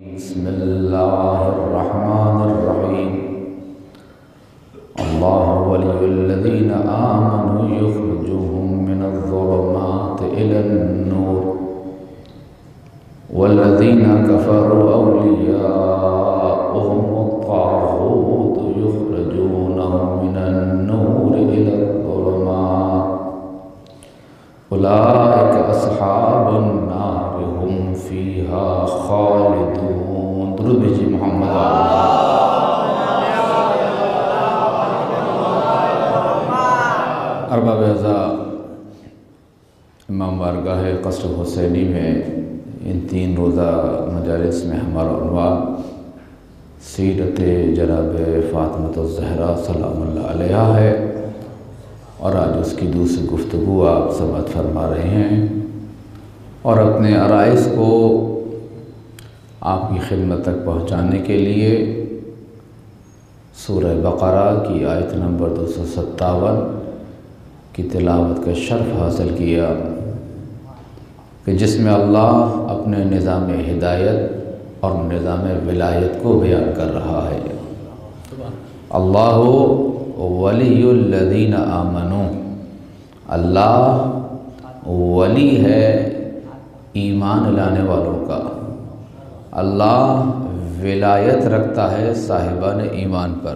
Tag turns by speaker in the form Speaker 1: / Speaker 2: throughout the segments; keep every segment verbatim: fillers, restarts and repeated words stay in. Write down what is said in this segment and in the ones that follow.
Speaker 1: بسم الله الرحمن الرحيم. الله ولي الذين آمنوا يخرجهم من الظلمات إلى النور والذين كفروا أولياؤهم الطاغوت يخرجونهم من النور إلى الظلمات أولئك أصحاب النار هم فيها خالدون. درود بھیجئے محمد ارباب اعزاء، امام بارگاہ قصر حسینی میں ان تین روزہ مجالس میں ہمارا عنوان سیرت جناب فاطمہ الزہرا سلام اللہ علیہا ہے، اور آج اس کی دوسری گفتگو آپ سماعت فرما رہے ہیں، اور اپنے عرائض کو آپ کی خدمت تک پہنچانے کے لیے سورہ بقرہ کی آیت نمبر دو سو ستاون کی تلاوت کا شرف حاصل کیا، کہ جس میں اللہ اپنے نظام ہدایت اور نظام ولایت کو بیان کر رہا ہے۔ اللہ ولی الذین آمنوا، اللہ ولی ہے ایمان لانے والوں کا، اللہ ولایت رکھتا ہے صاحبان ایمان پر،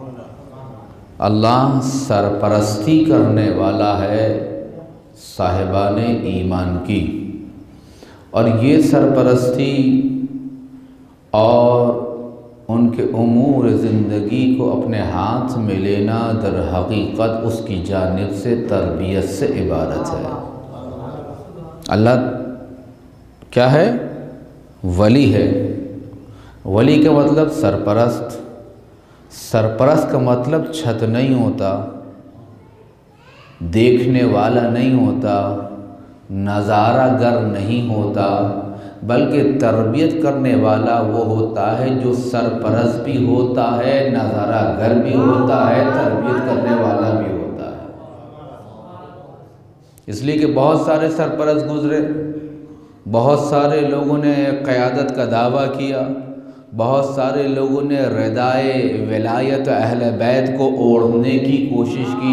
Speaker 1: اللہ سرپرستی کرنے والا ہے صاحبان ایمان کی، اور یہ سرپرستی اور ان کے امور زندگی کو اپنے ہاتھ میں لینا در حقیقت اس کی جانب سے تربیت سے عبارت ہے۔ اللہ کیا ہے؟ ولی ہے۔ ولی کا مطلب سرپرست، سرپرست کا مطلب چھت نہیں ہوتا، دیکھنے والا نہیں ہوتا، نظارہ گر نہیں ہوتا، بلکہ تربیت کرنے والا وہ ہوتا ہے جو سرپرست بھی ہوتا ہے، نظارہ گر بھی ہوتا ہے، تربیت کرنے والا بھی ہوتا ہے۔ اس لیے کہ بہت سارے سرپرست گزرے، بہت سارے لوگوں نے قیادت کا دعویٰ کیا، بہت سارے لوگوں نے ردائے ولایت اہل بیت کو اوڑھنے کی کوشش کی،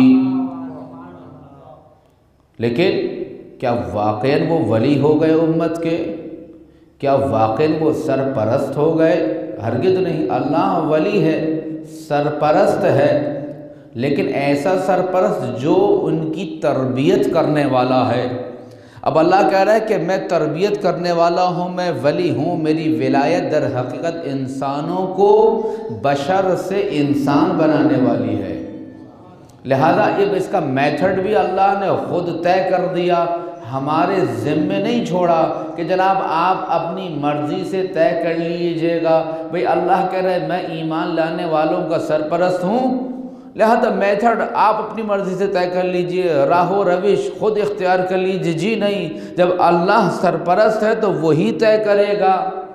Speaker 1: لیکن کیا واقعاً وہ ولی ہو گئے امت کے؟ کیا واقعاً وہ سرپرست ہو گئے؟ ہرگز نہیں۔ اللہ ولی ہے، سرپرست ہے، لیکن ایسا سرپرست جو ان کی تربیت کرنے والا ہے۔ اب اللہ کہہ رہا ہے کہ میں تربیت کرنے والا ہوں، میں ولی ہوں، میری ولایت در حقیقت انسانوں کو بشر سے انسان بنانے والی ہے، لہذا اب اس کا میتھڈ بھی اللہ نے خود طے کر دیا، ہمارے ذمے نہیں چھوڑا کہ جناب آپ اپنی مرضی سے طے کر لیجئے گا۔ بھئی اللہ کہہ رہے ہیں میں ایمان لانے والوں کا سرپرست ہوں، لہذا میتھڈ آپ اپنی مرضی سے طے کر لیجئے، راہ و روش خود اختیار کر لیجئے۔ جی نہیں، جب اللہ سرپرست ہے تو وہی طے کرے گا۔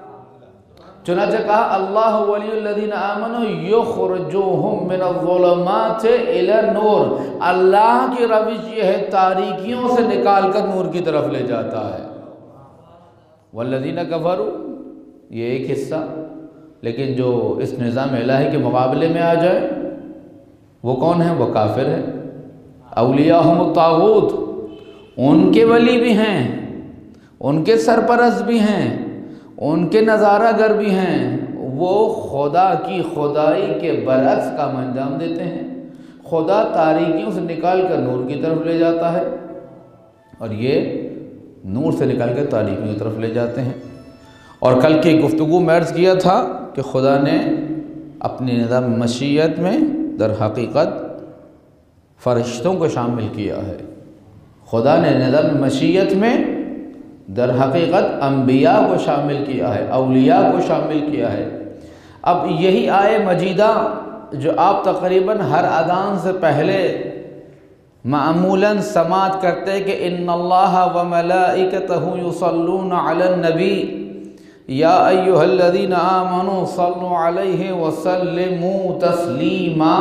Speaker 1: چنانچہ کہا اللہ ولی الذین آمنوا یخرجوہم من الظلمات الی النور، اللہ کی روش یہ ہے تاریکیوں سے نکال کر نور کی طرف لے جاتا ہے۔ والذین کفروا، یہ ایک حصہ، لیکن جو اس نظام الہی کے مقابلے میں آ جائے وہ کون ہیں؟ وہ کافر ہیں۔ اولیاءہم الطاغوت، ان کے ولی بھی ہیں، ان کے سرپرست بھی ہیں، ان کے نظارہ گر بھی ہیں، وہ خدا کی خدائی کے برعکس کام انجام دیتے ہیں۔ خدا تاریکیوں سے نکال کر نور کی طرف لے جاتا ہے، اور یہ نور سے نکال کر تاریکیوں کی طرف لے جاتے ہیں۔ اور کل کی گفتگو میں عرض کیا تھا کہ خدا نے اپنی نظام مشیت میں در حقیقت فرشتوں کو شامل کیا ہے، خدا نے نظام مشیت میں در حقیقت انبیاء کو شامل کیا ہے، اولیاء کو شامل کیا ہے۔ اب یہی آیے مجیدہ جو آپ تقریباً ہر اذان سے پہلے معمولاً سماعت کرتے ہیں کہ ان اللہ وملائکتہ یصلون علی النبی یا ایہا الذین آمنوا صلوا علیہ وسلموا تسلیما،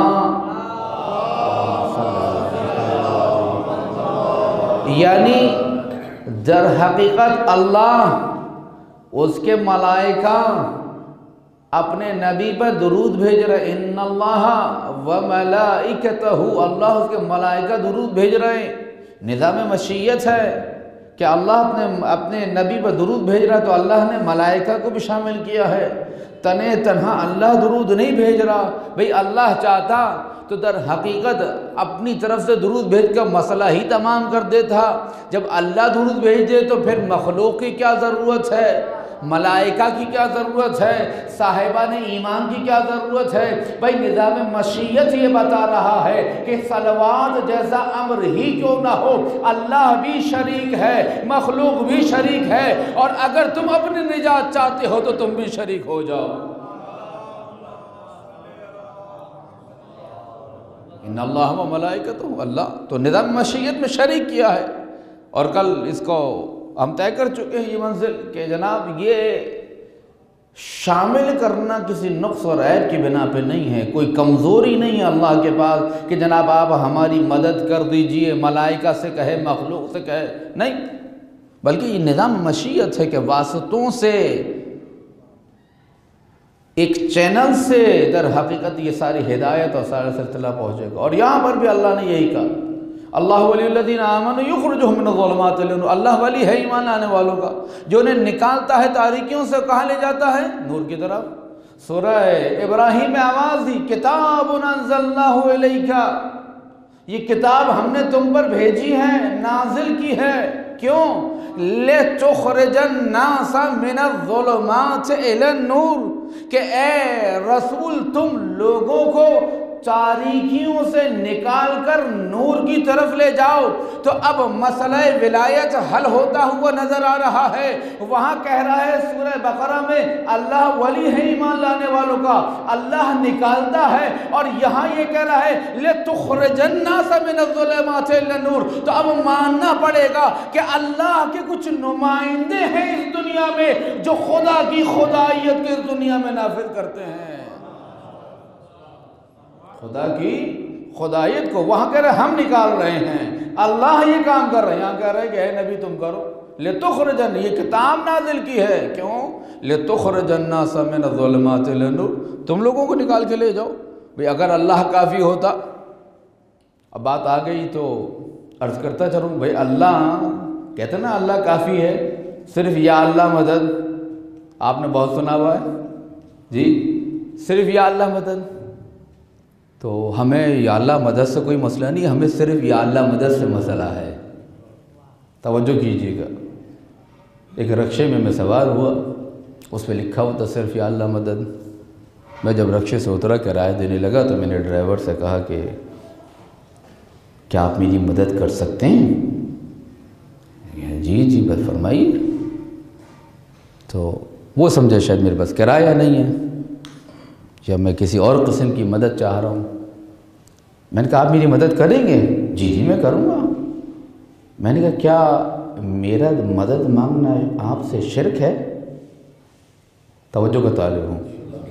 Speaker 1: یعنی در حقیقت اللہ اس کے ملائکہ اپنے نبی پر درود بھیج رہے، ان اللہ و ملائکتہ، اللہ اس کے ملائکہ درود بھیج رہے ہیں۔ نظام مشیت ہے کہ اللہ اپنے اپنے نبی پر درود بھیج رہا ہے تو اللہ نے ملائکہ کو بھی شامل کیا ہے۔ تنے تنہا اللہ درود نہیں بھیج رہا، بھئی اللہ چاہتا تو در حقیقت اپنی طرف سے درود بھیج کر مسئلہ ہی تمام کر دیتا۔ جب اللہ درود بھیج دے تو پھر مخلوق کی کیا ضرورت ہے، ملائکہ کی کیا ضرورت ہے، صاحبان ایمان کی کیا ضرورت ہے۔ بھئی نظام مشیت یہ بتا رہا ہے کہ صلوات جیسا امر ہی کیوں نہ ہو، اللہ بھی شریک ہے، مخلوق بھی شریک ہے، اور اگر تم اپنی نجات چاہتے ہو تو تم بھی شریک ہو جاؤ۔ ان اللہ و ملائکتہ، اللہ تو نظام مشیت میں شریک کیا ہے۔ اور کل اس کو ہم طے کر چکے ہیں یہ منزل کہ جناب یہ شامل کرنا کسی نقص اور عیب کی بنا پہ نہیں ہے، کوئی کمزوری نہیں ہے اللہ کے پاس کہ جناب آپ ہماری مدد کر دیجئے، ملائکہ سے کہے، مخلوق سے کہے، نہیں، بلکہ یہ نظام مشیت ہے کہ واسطوں سے، ایک چینل سے در حقیقت یہ ساری ہدایت اور سارا سلسلہ پہنچے گا۔ اور یہاں پر بھی اللہ نے یہی کہا، اللہ ولی الذین آمنوا یخرجہم من الظلمات الی النور، اللہ ولی ہے ایمان لانے والوں کا جو انہیں نکالتا ہے تاریکیوں سے، کہاں لے جاتا ہے؟ نور کی طرف۔ سورہ ابراہیم میں آواز دی، کتاب انزلناہ الیک، یہ کتاب ہم نے تم پر بھیجی ہے، نازل کی ہے، کیوں؟ لِتُخْرِجَ النَّاسَ مِنَ الظُّلُمَاتِ إِلَى النُّورِ، کہ اے رسول تم لوگوں کو تاریکیوں سے نکال کر نور کی طرف لے جاؤ۔ تو اب مسئلہ ولایت حل ہوتا ہوا نظر آ رہا ہے۔ وہاں کہہ رہا ہے سورہ بقرہ میں اللہ ولی ہے ایمان لانے والوں کا، اللہ نکالتا ہے، اور یہاں یہ کہہ رہا ہے لِتُخْرِجَ النَّاسَ مِنَ الظُّلُمَاتِ إِلَى النُّورِ۔ تو اب ماننا پڑے گا کہ اللہ کے کچھ نمائندے ہیں اس دنیا میں جو خدا کی خدائیت کے اس دنیا میں نافذ کرتے ہیں، خدا کی خدایت کو وہاں کہہ رہے ہم نکال رہے ہیں، اللہ یہ کام کر رہے ہیں۔ یہاں کہہ رہے ہیں کہ اے نبی تم کرو، لِتُخْرِجَ، یہ کتاب نازل کی ہے، کیوں؟ لِتُخْرِجَ النَّاسَ مِنَ الظُّلُمَاتِ إِلَى النُّورِ، تم لوگوں کو نکال کے لے جاؤ۔ بھئی اگر اللہ کافی ہوتا، اب بات آ گئی تو عرض کرتا چلوں، بھئی اللہ کہتے نا اللہ کافی ہے، صرف یا اللہ مدد، آپ نے بہت سنا ہوا ہے جی، صرف یا اللہ مدد، تو ہمیں یا اللہ مدد سے کوئی مسئلہ نہیں، ہمیں صرف یا اللہ مدد سے مسئلہ ہے۔ توجہ کیجیے گا، ایک رکشے میں میں سوار ہوا، اس پہ لکھا ہوا تھا صرف یا اللہ مدد۔ میں جب رکشے سے اترا کرایہ دینے لگا تو میں نے ڈرائیور سے کہا کہ کیا آپ میری مدد کر سکتے ہیں؟ جی جی بس فرمائیے۔ تو وہ سمجھا شاید میرے پاس کرایہ نہیں ہے یا میں کسی اور قسم کی مدد چاہ رہا ہوں۔ میں نے کہا آپ میری مدد کریں گے؟ جی جی میں کروں گا۔ میں نے کہا کیا میرا مدد مانگنا آپ سے شرک ہے؟ توجہ کا طالب ہوں،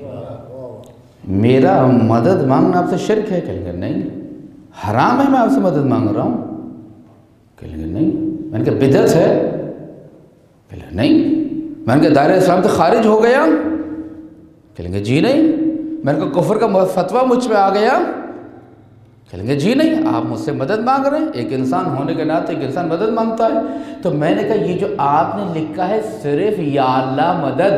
Speaker 1: میرا مدد مانگنا آپ سے شرک ہے؟ کہیں گے نہیں۔ حرام ہے میں آپ سے مدد مانگ رہا ہوں؟ کہیں گے نہیں۔ میں نے کہا بدعت ہے؟ کہیں نہیں۔ میں نے کہا دائرہ اسلام سے خارج ہو گیا؟ کہیں گے جی نہیں۔ میں نے کہا کفر کا فتویٰ مجھ پہ آ گیا؟ کہیں گے جی نہیں۔ آپ مجھ سے مدد مانگ رہے ہیں، ایک انسان ہونے کے ناطے ایک انسان مدد مانگتا ہے۔ تو میں نے کہا یہ جو آپ نے لکھا ہے صرف یا اللہ مدد،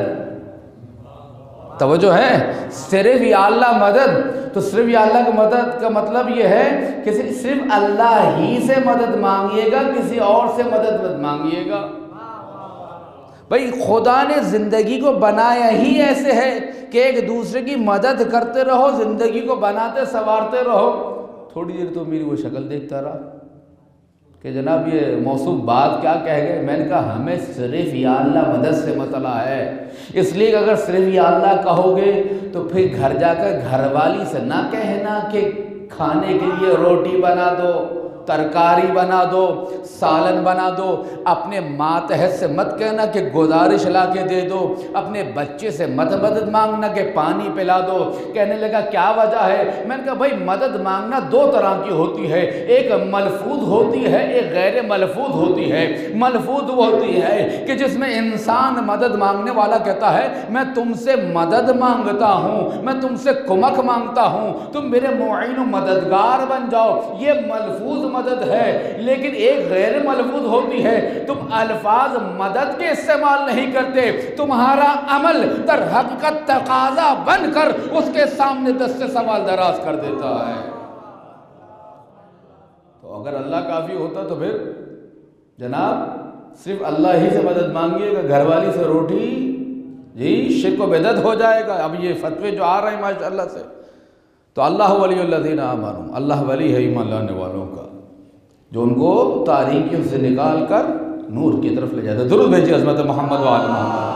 Speaker 1: توجہ ہے، صرف یا اللہ مدد، تو صرف یا اللہ کی مدد کا مطلب یہ ہے کہ صرف اللہ ہی سے مدد مانگیے گا، کسی اور سے مدد مت مانگیے گا۔ بھئی خدا نے زندگی کو بنایا ہی ایسے ہے کہ ایک دوسرے کی مدد کرتے رہو، زندگی کو بناتے سنوارتے رہو۔ تھوڑی دیر تو میری وہ شکل دیکھتا رہا کہ جناب یہ موصوف بات کیا کہہ گئے۔ میں نے کہا ہمیں صرف یا اللہ مدد سے مسئلہ ہے، اس لیے کہ اگر صرف یا اللہ کہو گے تو پھر گھر جا کر گھر والی سے نہ کہنا کہ کھانے کے لیے روٹی بنا دو، ترکاری بنا دو، سالن بنا دو، اپنے ماتحت سے مت کہنا کہ گزارش لا کے دے دو، اپنے بچے سے مت مدد مانگنا کہ پانی پلا دو۔ کہنے لگا کیا وجہ ہے؟ میں نے کہا بھائی مدد مانگنا دو طرح کی ہوتی ہے، ایک ملفوظ ہوتی ہے، ایک غیر ملفوظ ہوتی ہے۔ ملفوظ وہ ہوتی ہے کہ جس میں انسان مدد مانگنے والا کہتا ہے میں تم سے مدد مانگتا ہوں، میں تم سے کمک مانگتا ہوں، تم میرے معین و مددگار بن جاؤ، یہ ملفوظ مدد ہے۔ لیکن ایک غیر ملفوظ ہوتی ہے، تم الفاظ مدد کے استعمال نہیں کرتے، تمہارا عمل در حقیقت تقاضا بن کر اس کے سامنے دست سوال دراز کر دیتا ہے۔ تو اگر اللہ کافی ہوتا تو پھر جناب صرف اللہ ہی سے مدد مانگیے گا، گھر والی سے روٹی جی شرک و بدعت ہو جائے گا۔ اب یہ فتوے جو آ رہے ہیں ماشاءاللہ سے، تو اللہ ولی الذین آمنوا، اللہ ولی ہے ایمان لانے والوں کا، جو ان کو تاریکیوں سے نکال کر نور کی طرف لے جاتا ہے۔ درود بھیجیے حضرت محمد و آل محمد۔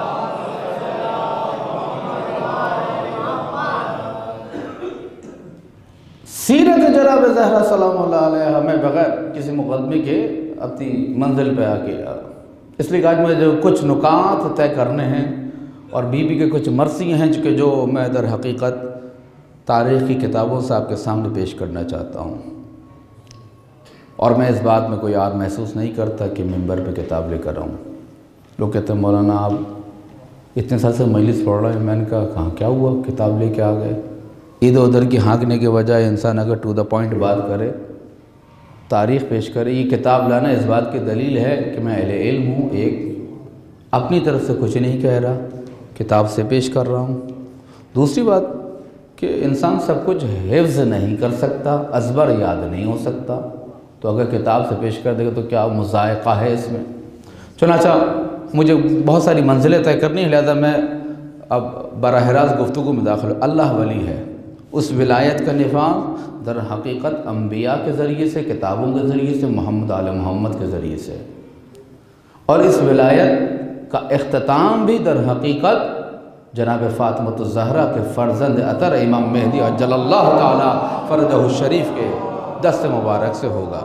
Speaker 1: سیرت جناب زہرا سلام اللہ علیہ ہمیں بغیر کسی مقدمے کے اپنی منزل پہ آ گیا، اس لیے آج مجھے کچھ نکات طے کرنے ہیں اور بی بی کے کچھ مرثیے ہیں کہ جو میں در حقیقت تاریخ کی کتابوں سے آپ کے سامنے پیش کرنا چاہتا ہوں، اور میں اس بات میں کوئی آر محسوس نہیں کرتا کہ ممبر پہ کتاب لے کر آؤں۔ لوگ کہتے ہیں مولانا آپ اتنے سال سے مجلس پڑھ رہے ہیں، میں نے کہا کہاں کیا ہوا کتاب لے کے آ گئے۔ ادھر ادھر کی ہانکنے کے بجائے انسان اگر ٹو دا پوائنٹ بات کرے، تاریخ پیش کرے، یہ کتاب لانا اس بات کی دلیل ہے کہ میں اہل علم ہوں، ایک اپنی طرف سے کچھ نہیں کہہ رہا، کتاب سے پیش کر رہا ہوں۔ دوسری بات کہ انسان سب کچھ حفظ نہیں کر سکتا، ازبر یاد نہیں ہو سکتا، تو اگر کتاب سے پیش کر دے گا تو کیا مذائقہ ہے اس میں۔ چنانچہ مجھے بہت ساری منزلیں طے کرنی ہے، لہذا میں اب براہ راست گفتگو میں داخل ہوں۔ اللہ ولی ہے، اس ولایت کا نفاذ در حقیقت انبیاء کے ذریعے سے، کتابوں کے ذریعے سے، محمد آل محمد کے ذریعے سے، اور اس ولایت کا اختتام بھی در حقیقت جناب فاطمۃ الزہرا کے فرزند اطہر امام مہدی عجل اللہ تعالی فرجہ الشریف کے دست مبارک سے ہوگا۔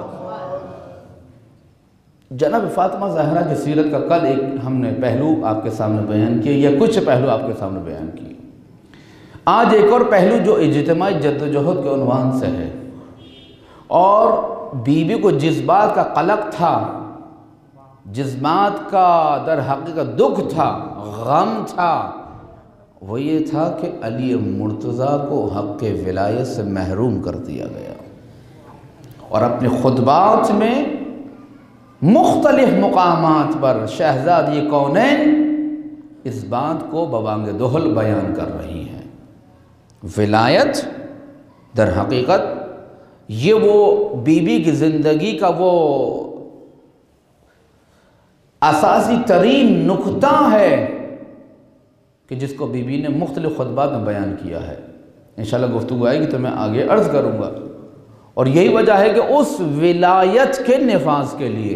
Speaker 1: جناب فاطمہ زہرا کی سیرت کا کل ایک ہم نے پہلو آپ کے سامنے بیان کیے، یا کچھ پہلو آپ کے سامنے بیان کیے۔ آج ایک اور پہلو جو اجتماعی جدوجہد کے عنوان سے ہے، اور بی بی کو جس بات کا قلق تھا، جس بات کا در حقیقت دکھ تھا، غم تھا، وہ یہ تھا کہ علی مرتضیٰ کو حق ولایت سے محروم کر دیا گیا، اور اپنے خطبات میں مختلف مقامات پر شہزادی کونین اس بات کو ببانگ دہل بیان کر رہی ہیں۔ ولایت در حقیقت یہ وہ بی بی کی زندگی کا وہ اساسی ترین نکتہ ہے کہ جس کو بی بی نے مختلف خطبات میں بیان کیا ہے۔ انشاءاللہ گفتگو آئے گی تو میں آگے عرض کروں گا، اور یہی وجہ ہے کہ اس ولایت کے نفاذ کے لیے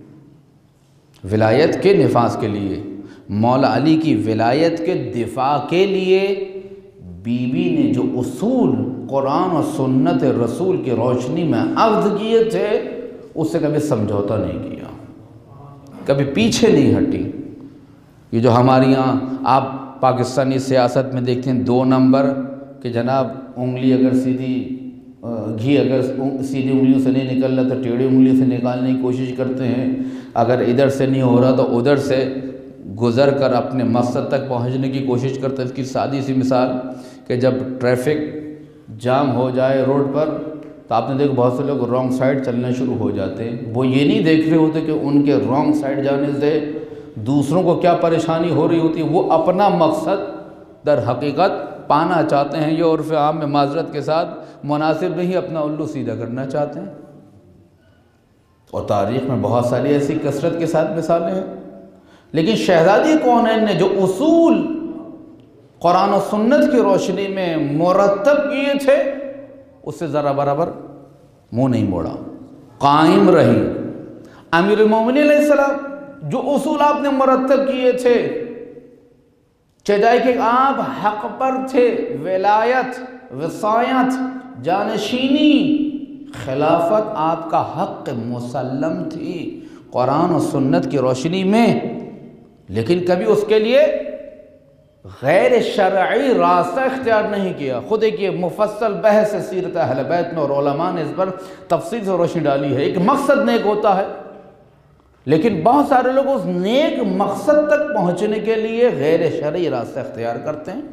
Speaker 1: ولایت کے نفاذ کے لیے مولا علی کی ولایت کے دفاع کے لیے بی بی نے جو اصول قرآن و سنت رسول کی روشنی میں اخذ کیے تھے، اس سے کبھی سمجھوتا نہیں کیا، کبھی پیچھے نہیں ہٹی۔ یہ جو ہمارے یہاں آپ پاکستانی سیاست میں دیکھتے ہیں دو نمبر کہ جناب انگلی اگر سیدھی گھی اگر سیدھی انگلیوں سے نہیں نکل رہا تو ٹیڑھی انگلی سے نکالنے کی کوشش کرتے ہیں، اگر ادھر سے نہیں ہو رہا تو ادھر سے گزر کر اپنے مقصد تک پہنچنے کی کوشش کرتے ہیں۔ اس کی سادی سی مثال کہ جب ٹریفک جام ہو جائے روڈ پر تو آپ نے دیکھا بہت سے لوگ رانگ سائڈ چلنا شروع ہو جاتے ہیں، وہ یہ نہیں دیکھ رہے ہوتے کہ ان کے رانگ سائڈ جانے سے دوسروں کو کیا پریشانی ہو رہی ہوتی ہے، وہ اپنا مقصد در حقیقت پانا چاہتے ہیں، یہ عرف عام میں معذرت کے ساتھ مناسب نہیں، اپنا الو سیدھا کرنا چاہتے ہیں۔ اور تاریخ میں بہت ساری ایسی کثرت کے ساتھ مثالیں ہیں، لیکن شہزادی کونین نے جو اصول قرآن و سنت کی روشنی میں مرتب کیے تھے، اس سے ذرا برابر منہ نہیں موڑا، قائم رہی۔ امیر المومنین علیہ السلام جو اصول آپ نے مرتب کیے تھے، چاہے کہ آپ حق پر تھے، ولایت، وصایت، جانشینی، خلافت آپ کا حق مسلم تھی قرآن و سنت کی روشنی میں، لیکن کبھی اس کے لیے غیر شرعی راستہ اختیار نہیں کیا۔ خود ایک یہ مفصل بحث سیرت اہل بیت میں اور علماء نے اس پر تفصیل سے روشنی ڈالی ہے۔ ایک مقصد نیک ہوتا ہے، لیکن بہت سارے لوگ اس نیک مقصد تک پہنچنے کے لیے غیر شرعی راستہ اختیار کرتے ہیں۔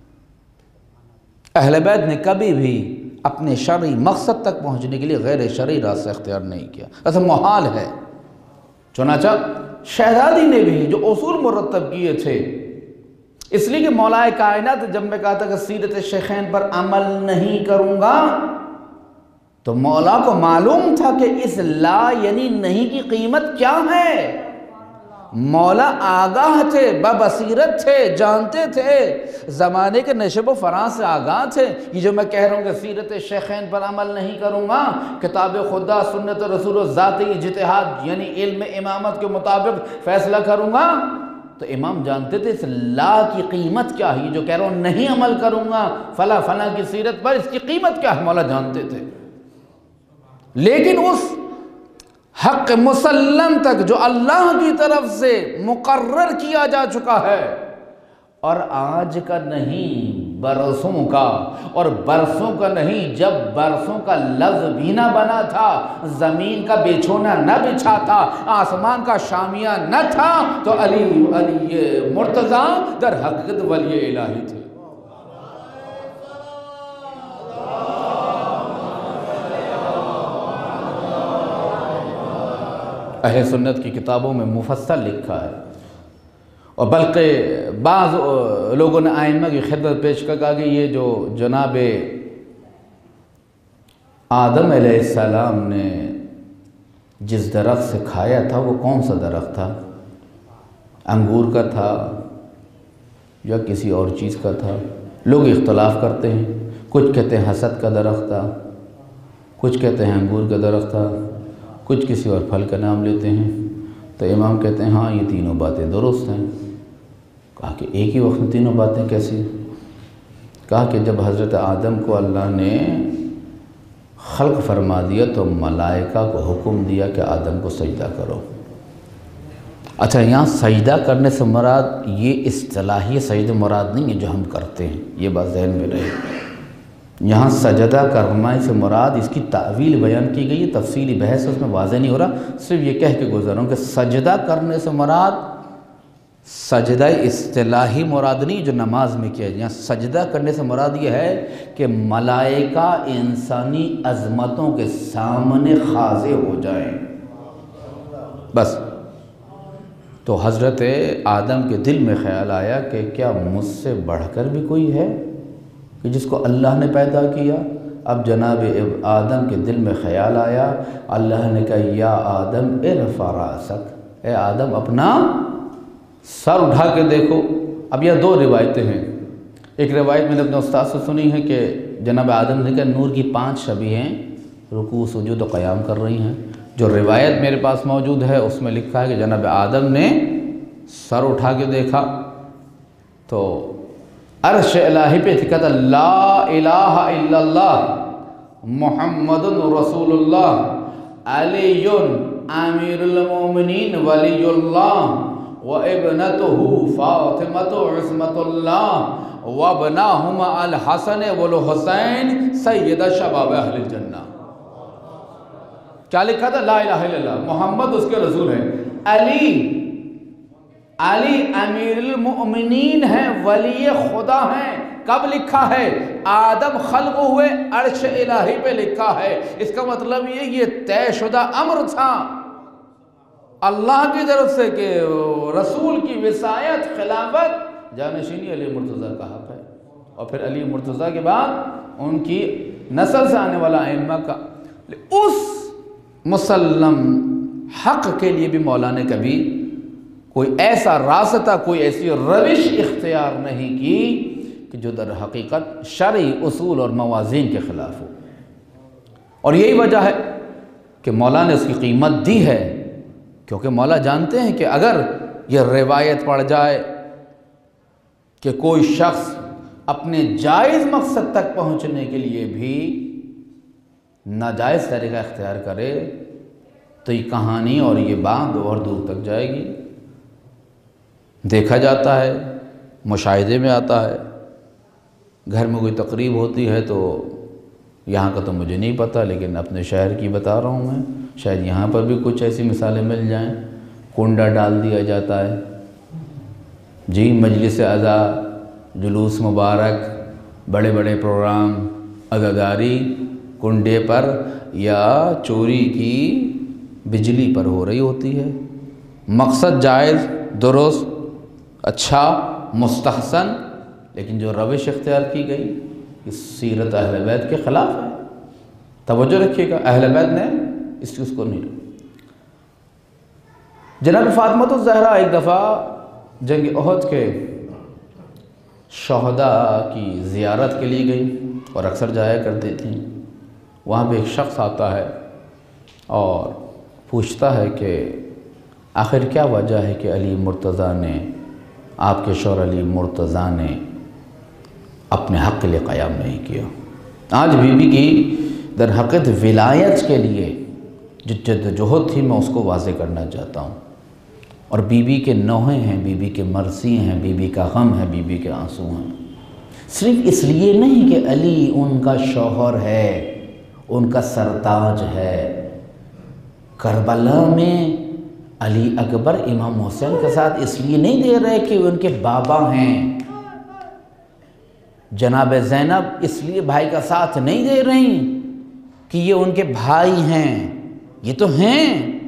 Speaker 1: اہل بیت نے کبھی بھی اپنے شرعی مقصد تک پہنچنے کے لیے غیر شرعی راستہ اختیار نہیں کیا، ایسا محال ہے۔ چنانچہ شہزادی نے بھی جو اصول مرتب کیے تھے، اس لیے کہ مولا کائنات جب میں کہا تھا کہ سیرت شیخین پر عمل نہیں کروں گا، تو مولا کو معلوم تھا کہ اس لا یعنی نہیں کی قیمت کیا ہے۔ مولا آگاہ تھے، ببصیرت تھے، جانتے تھے، زمانے کے نشب و فراں سے آگاہ تھے۔ یہ جو میں کہہ رہا ہوں کہ سیرت شیخین پر عمل نہیں کروں گا، کتاب خدا سنت رسول و ذاتی اجتہاد یعنی علم امامت کے مطابق فیصلہ کروں گا، تو امام جانتے تھے اس لا کی قیمت کیا ہے۔ یہ جو کہہ رہا ہوں نہیں عمل کروں گا فلاں فلاں کی سیرت پر، اس کی قیمت کیا ہے، مولا جانتے تھے۔ لیکن اس حق مسلم تک جو اللہ کی طرف سے مقرر کیا جا چکا ہے، اور آج کا نہیں برسوں کا، اور برسوں کا نہیں جب برسوں کا لفظ بھی نہ بنا تھا، زمین کا بچھونا نہ بچھا تھا، آسمان کا شامیہ نہ تھا، تو علی علی مرتضیٰ در حقیقت ولی الہی تھے۔ اہل سنت کی کتابوں میں مفصل لکھا ہے، اور بلکہ بعض لوگوں نے آئمہ کی خدمت پیش کر کہ یہ جو جناب آدم علیہ السلام نے جس درخت سے کھایا تھا وہ کون سا درخت تھا؟ انگور کا تھا یا کسی اور چیز کا تھا؟ لوگ اختلاف کرتے ہیں، کچھ کہتے ہیں حسد کا درخت تھا، کچھ کہتے ہیں انگور کا درخت تھا، کچھ کسی اور پھل کا نام لیتے ہیں۔ تو امام کہتے ہیں ہاں یہ تینوں باتیں درست ہیں۔ کہا کہ ایک ہی وقت میں تینوں باتیں کیسی؟ کہا کہ جب حضرت آدم کو اللہ نے خلق فرما دیا تو ملائکہ کو حکم دیا کہ آدم کو سجدہ کرو۔ اچھا، یہاں سجدہ کرنے سے مراد یہ اصطلاحی سجدہ مراد نہیں ہے جو ہم کرتے ہیں، یہ بات ذہن میں رہے۔ یہاں سجدہ کرنا سے مراد اس کی تعویل بیان کی گئی ہے، تفصیلی بحث اس میں واضح نہیں ہو رہا، صرف یہ کہہ کے گزر رہا ہوں کہ سجدہ کرنے سے مراد سجدہ اصطلاحی مراد نہیں جو نماز میں کیا جائے۔ یہاں سجدہ کرنے سے مراد یہ ہے کہ ملائکہ انسانی عظمتوں کے سامنے خاضع ہو جائیں، بس۔ تو حضرت آدم کے دل میں خیال آیا کہ کیا مجھ سے بڑھ کر بھی کوئی ہے کہ جس کو اللہ نے پیدا کیا؟ اب جناب آدم کے دل میں خیال آیا، اللہ نے کہا یا آدم ارفع راسک، اے آدم اپنا سر اٹھا کے دیکھو۔ اب یہ دو روایتیں ہیں، ایک روایت میں نے اپنے استاد سے سنی ہے کہ جناب آدم نے کہا نور کی پانچ شبیہیں رکوع سجود و قیام کر رہی ہیں۔ جو روایت میرے پاس موجود ہے اس میں لکھا ہے کہ جناب آدم نے سر اٹھا کے دیکھا تو عرش الہی پہ کہتا لا الہ الا اللہ محمد رسول اللہ علی امیر المومنین ولی اللہ وابنتہ فاطمۃ عصمت اللہ وابناہما الحسن والحسین سید شباب اہل الجنہ۔ کیا لکھا تھا؟ لا الہ الا اللہ، محمد اس کے رسول ہیں، علی علی امیر المؤمنین ہیں، ولی خدا ہیں۔ کب لکھا ہے؟ آدم خلق ہوئے عرش الہی پہ لکھا ہے۔ اس کا مطلب یہ یہ طے شدہ امر تھا اللہ کی طرف سے کہ رسول کی وصایت، خلافت، جانشینی علی مرتضیٰ کا حق ہے، اور پھر علی مرتضیٰ کے بعد ان کی نسل سے آنے والا ائمہ کا۔ اس مسلم حق کے لیے بھی مولا نے کبھی کوئی ایسا راستہ، کوئی ایسی روش اختیار نہیں کی کہ جو در حقیقت شرعی اصول اور موازین کے خلاف ہو۔ اور یہی وجہ ہے کہ مولا نے اس کی قیمت دی ہے، کیونکہ مولا جانتے ہیں کہ اگر یہ روایت پڑ جائے کہ کوئی شخص اپنے جائز مقصد تک پہنچنے کے لیے بھی ناجائز طریقہ اختیار کرے تو یہ کہانی اور یہ بات اور دور تک جائے گی۔ دیکھا جاتا ہے، مشاہدے میں آتا ہے، گھر میں کوئی تقریب ہوتی ہے تو یہاں کا تو مجھے نہیں پتہ، لیکن اپنے شہر کی بتا رہا ہوں میں، شاید یہاں پر بھی کچھ ایسی مثالیں مل جائیں۔ کنڈا ڈال دیا جاتا ہے، جی مجلس عزا، جلوس مبارک، بڑے بڑے پروگرام، عزاداری کنڈے پر یا چوری کی بجلی پر ہو رہی ہوتی ہے۔ مقصد جائز، درست، اچھا، مستحسن، لیکن جو روش اختیار کی گئی اس سیرت اہل بیت کے خلاف ہے۔ توجہ رکھیے گا، اہل بیت نے اس چیز کو نہیں رکھا۔ جناب فاطمہ الزہرا ایک دفعہ جنگ احد کے شہداء کی زیارت کے لیے گئی اور اکثر جایا کرتی تھیں۔ وہاں پہ ایک شخص آتا ہے اور پوچھتا ہے کہ آخر کیا وجہ ہے کہ علی مرتضیٰ نے، آپ کے شوہر علی مرتضیٰ نے اپنے حق کے لیے قیام نہیں کیا۔ آج بی بی کی در حقیقت ولایت کے لیے جو جدوجہد تھی میں اس کو واضح کرنا چاہتا ہوں، اور بی بی کے نوحے ہیں، بی بی کے مرثی ہیں، بی بی کا غم ہے، بی بی کے آنسو ہیں۔ صرف اس لیے نہیں کہ علی ان کا شوہر ہے، ان کا سرتاج ہے۔ کربلا میں علی اکبر امام حسین کے ساتھ اس لیے نہیں دے رہے کہ ان کے بابا ہیں، جناب زینب اس لیے بھائی کا ساتھ نہیں دے رہی کہ یہ ان کے بھائی ہیں، یہ تو ہیں۔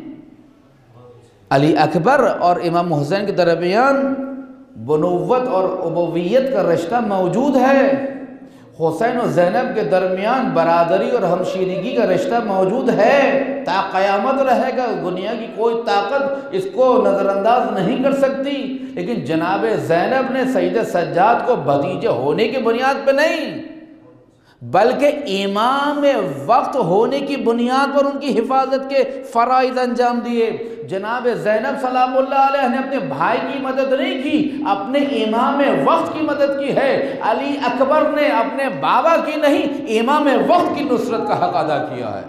Speaker 1: علی اکبر اور امام حسین کے درمیان بنوت اور ابویت کا رشتہ موجود ہے۔ حسین و زینب کے درمیان برادری اور ہمشیرگی کا رشتہ موجود ہے، تا قیامت رہے گا۔ دنیا کی کوئی طاقت اس کو نظر انداز نہیں کر سکتی۔ لیکن جناب زینب نے سید سجاد کو بھتیجے ہونے کی بنیاد پہ نہیں، بلکہ امام وقت ہونے کی بنیاد پر ان کی حفاظت کے فرائض انجام دیے۔ جناب زینب سلام اللہ علیہ نے اپنے بھائی کی مدد نہیں کی، اپنے امام وقت کی مدد کی ہے۔ علی اکبر نے اپنے بابا کی نہیں، امام وقت کی نصرت کا حق ادا کیا ہے،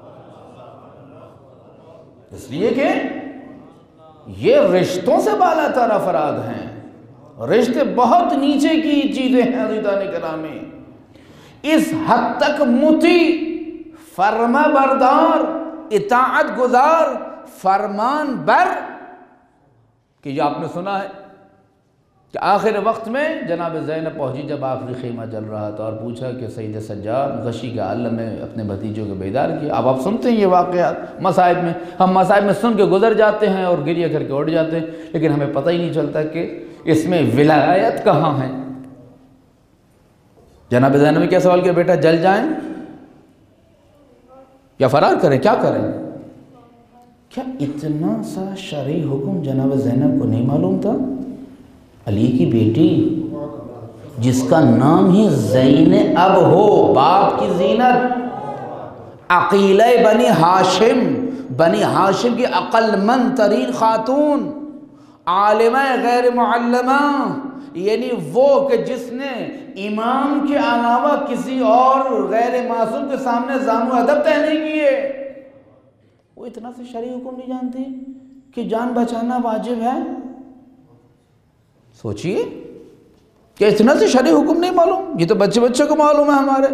Speaker 1: اس لیے کہ یہ رشتوں سے بالا تر افراد ہیں، رشتے بہت نیچے کی چیزیں ہیں عزیزان گرامی۔ اس حد تک مطیع، فرما بردار، اطاعت گزار، فرمان بر کہ یہ آپ نے سنا ہے کہ آخر وقت میں جناب زینب پہنچی جب آخری خیمہ جل رہا تھا اور پوچھا کہ سید سجاد غشی کے عالم میں اپنے بھتیجوں کو بیدار کیا۔ اب آپ سنتے ہیں یہ واقعات مصائب میں، ہم مصائب میں سن کے گزر جاتے ہیں اور گریہ کر کے اٹھ جاتے ہیں، لیکن ہمیں پتہ ہی نہیں چلتا کہ اس میں ولایت کہاں ہے۔ جناب زینب نے کیا سوال کیا، بیٹا جل جائیں یا فرار کریں، کیا کریں؟ کیا اتنا سا شرعی حکم جناب زینب کو نہیں معلوم تھا؟ علی کی بیٹی جس کا نام ہی زین اب ہو، باپ کی زینت، عقیلہ بنی ہاشم، بنی ہاشم کی عقل مند ترین خاتون، عالمہ غیر معلمہ، یعنی وہ کہ جس نے امام کے علاوہ کسی اور غیر معصوم کے سامنے زام و ادب طے نہیں کیے، وہ اتنا سے شرعی حکم نہیں جانتی کہ جان بچانا واجب ہے؟ سوچئے کہ اتنا سے شرعی حکم نہیں معلوم، یہ تو بچے بچے کو معلوم ہے ہمارے۔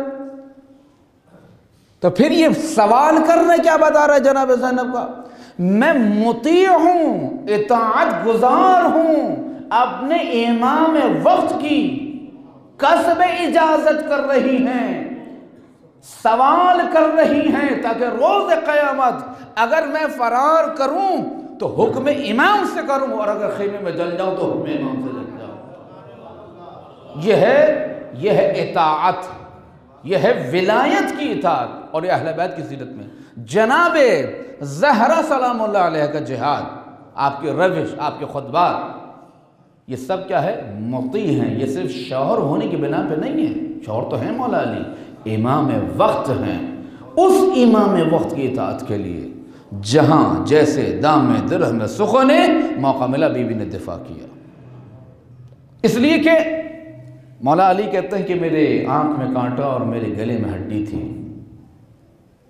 Speaker 1: تو پھر یہ سوال کرنے کیا بتا رہا ہے جناب زینب کا، میں مطیع ہوں، اطاعت گزار ہوں، اپنے امام وقت کی کسب اجازت کر رہی ہیں، سوال کر رہی ہیں تاکہ روز قیامت اگر میں فرار کروں تو حکم امام سے کروں، اور اگر خیمے میں جل جاؤں تو حکم امام سے جل جاؤں۔ یہ ہے یہ ہے اطاعت، یہ ہے ولایت کی اطاعت، اور یہ اہل بیت کی سیرت میں جناب زہرا سلام اللہ علیہ کا جہاد، آپ کی روش، آپ کے خطبات، یہ سب کیا ہے؟ مطیع ہیں۔ یہ صرف شوہر ہونے کی بنا پہ نہیں ہے، شوہر تو ہیں مولا علی، امام وقت ہیں۔ اس امام وقت کی اطاعت کے لیے جہاں جیسے دام درہم سخن موقع ملا، بی بی نے دفاع کیا، اس لیے کہ مولا علی کہتے ہیں کہ میرے آنکھ میں کانٹا اور میرے گلے میں ہڈی تھی،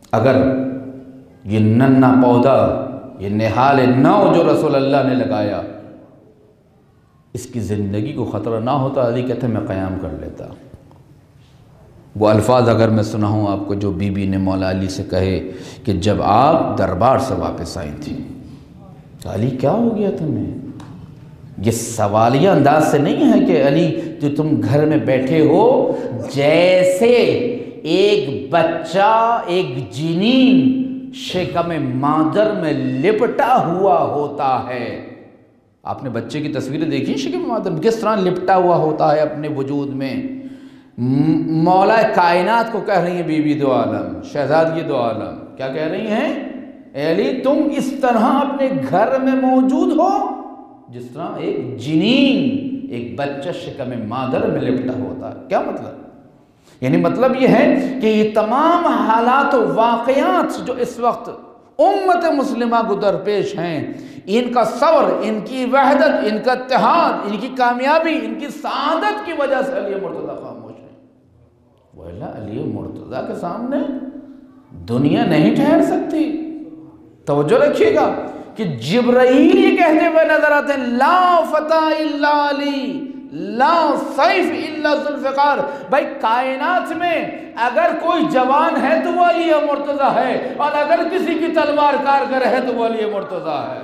Speaker 1: اگر یہ ننھا پودا، یہ نہال نو جو رسول اللہ نے لگایا، اس کی زندگی کو خطرہ نہ ہوتا، علی کہتے میں قیام کر لیتا۔ وہ الفاظ اگر میں سناؤں آپ کو جو بی بی نے مولا علی سے کہے کہ جب آپ دربار سے واپس آئی تھی تو علی کیا ہو گیا تمہیں؟ یہ سوالیہ انداز سے نہیں ہے کہ علی جو تم گھر میں بیٹھے ہو جیسے ایک بچہ ایک جنین شکم مادر میں لپٹا ہوا ہوتا ہے۔ آپ نے بچے کی تصویریں دیکھی شکم مادر میں کس طرح لپٹا ہوا ہوتا ہے اپنے وجود میں۔ مولا کائنات کو کہہ رہی ہیں بی بی دو عالم، شہزادی دو عالم، کیا کہہ رہی ہیں؟ اے علی تم اس طرح اپنے گھر میں موجود ہو جس طرح ایک جنین ایک بچہ شکم مادر میں لپٹا ہوتا ہے۔ کیا مطلب؟ یعنی مطلب یہ ہے کہ یہ تمام حالات و واقعات جو اس وقت امت مسلمہ کو درپیش ہیں، ان کا صبر، ان کی وحدت، ان کا اتحاد، ان کی کامیابی، ان کی سعادت کی وجہ سے علی مرتضیٰ خاموش ہے۔ وَإِلَّا علی مرتضیٰ کے سامنے دنیا نہیں ٹھہر سکتی۔ توجہ رکھیے گا کہ جبرائیل یہ کہتے ہوئے نظر آتے ہیں لا فتح الا علی، لا سیف الا ذوالفقار۔ بھائی کائنات میں اگر کوئی جوان ہے تو وہ علی مرتضیٰ ہے، اور اگر کسی کی تلوار کارگر ہے تو وہ علی مرتضیٰ ہے۔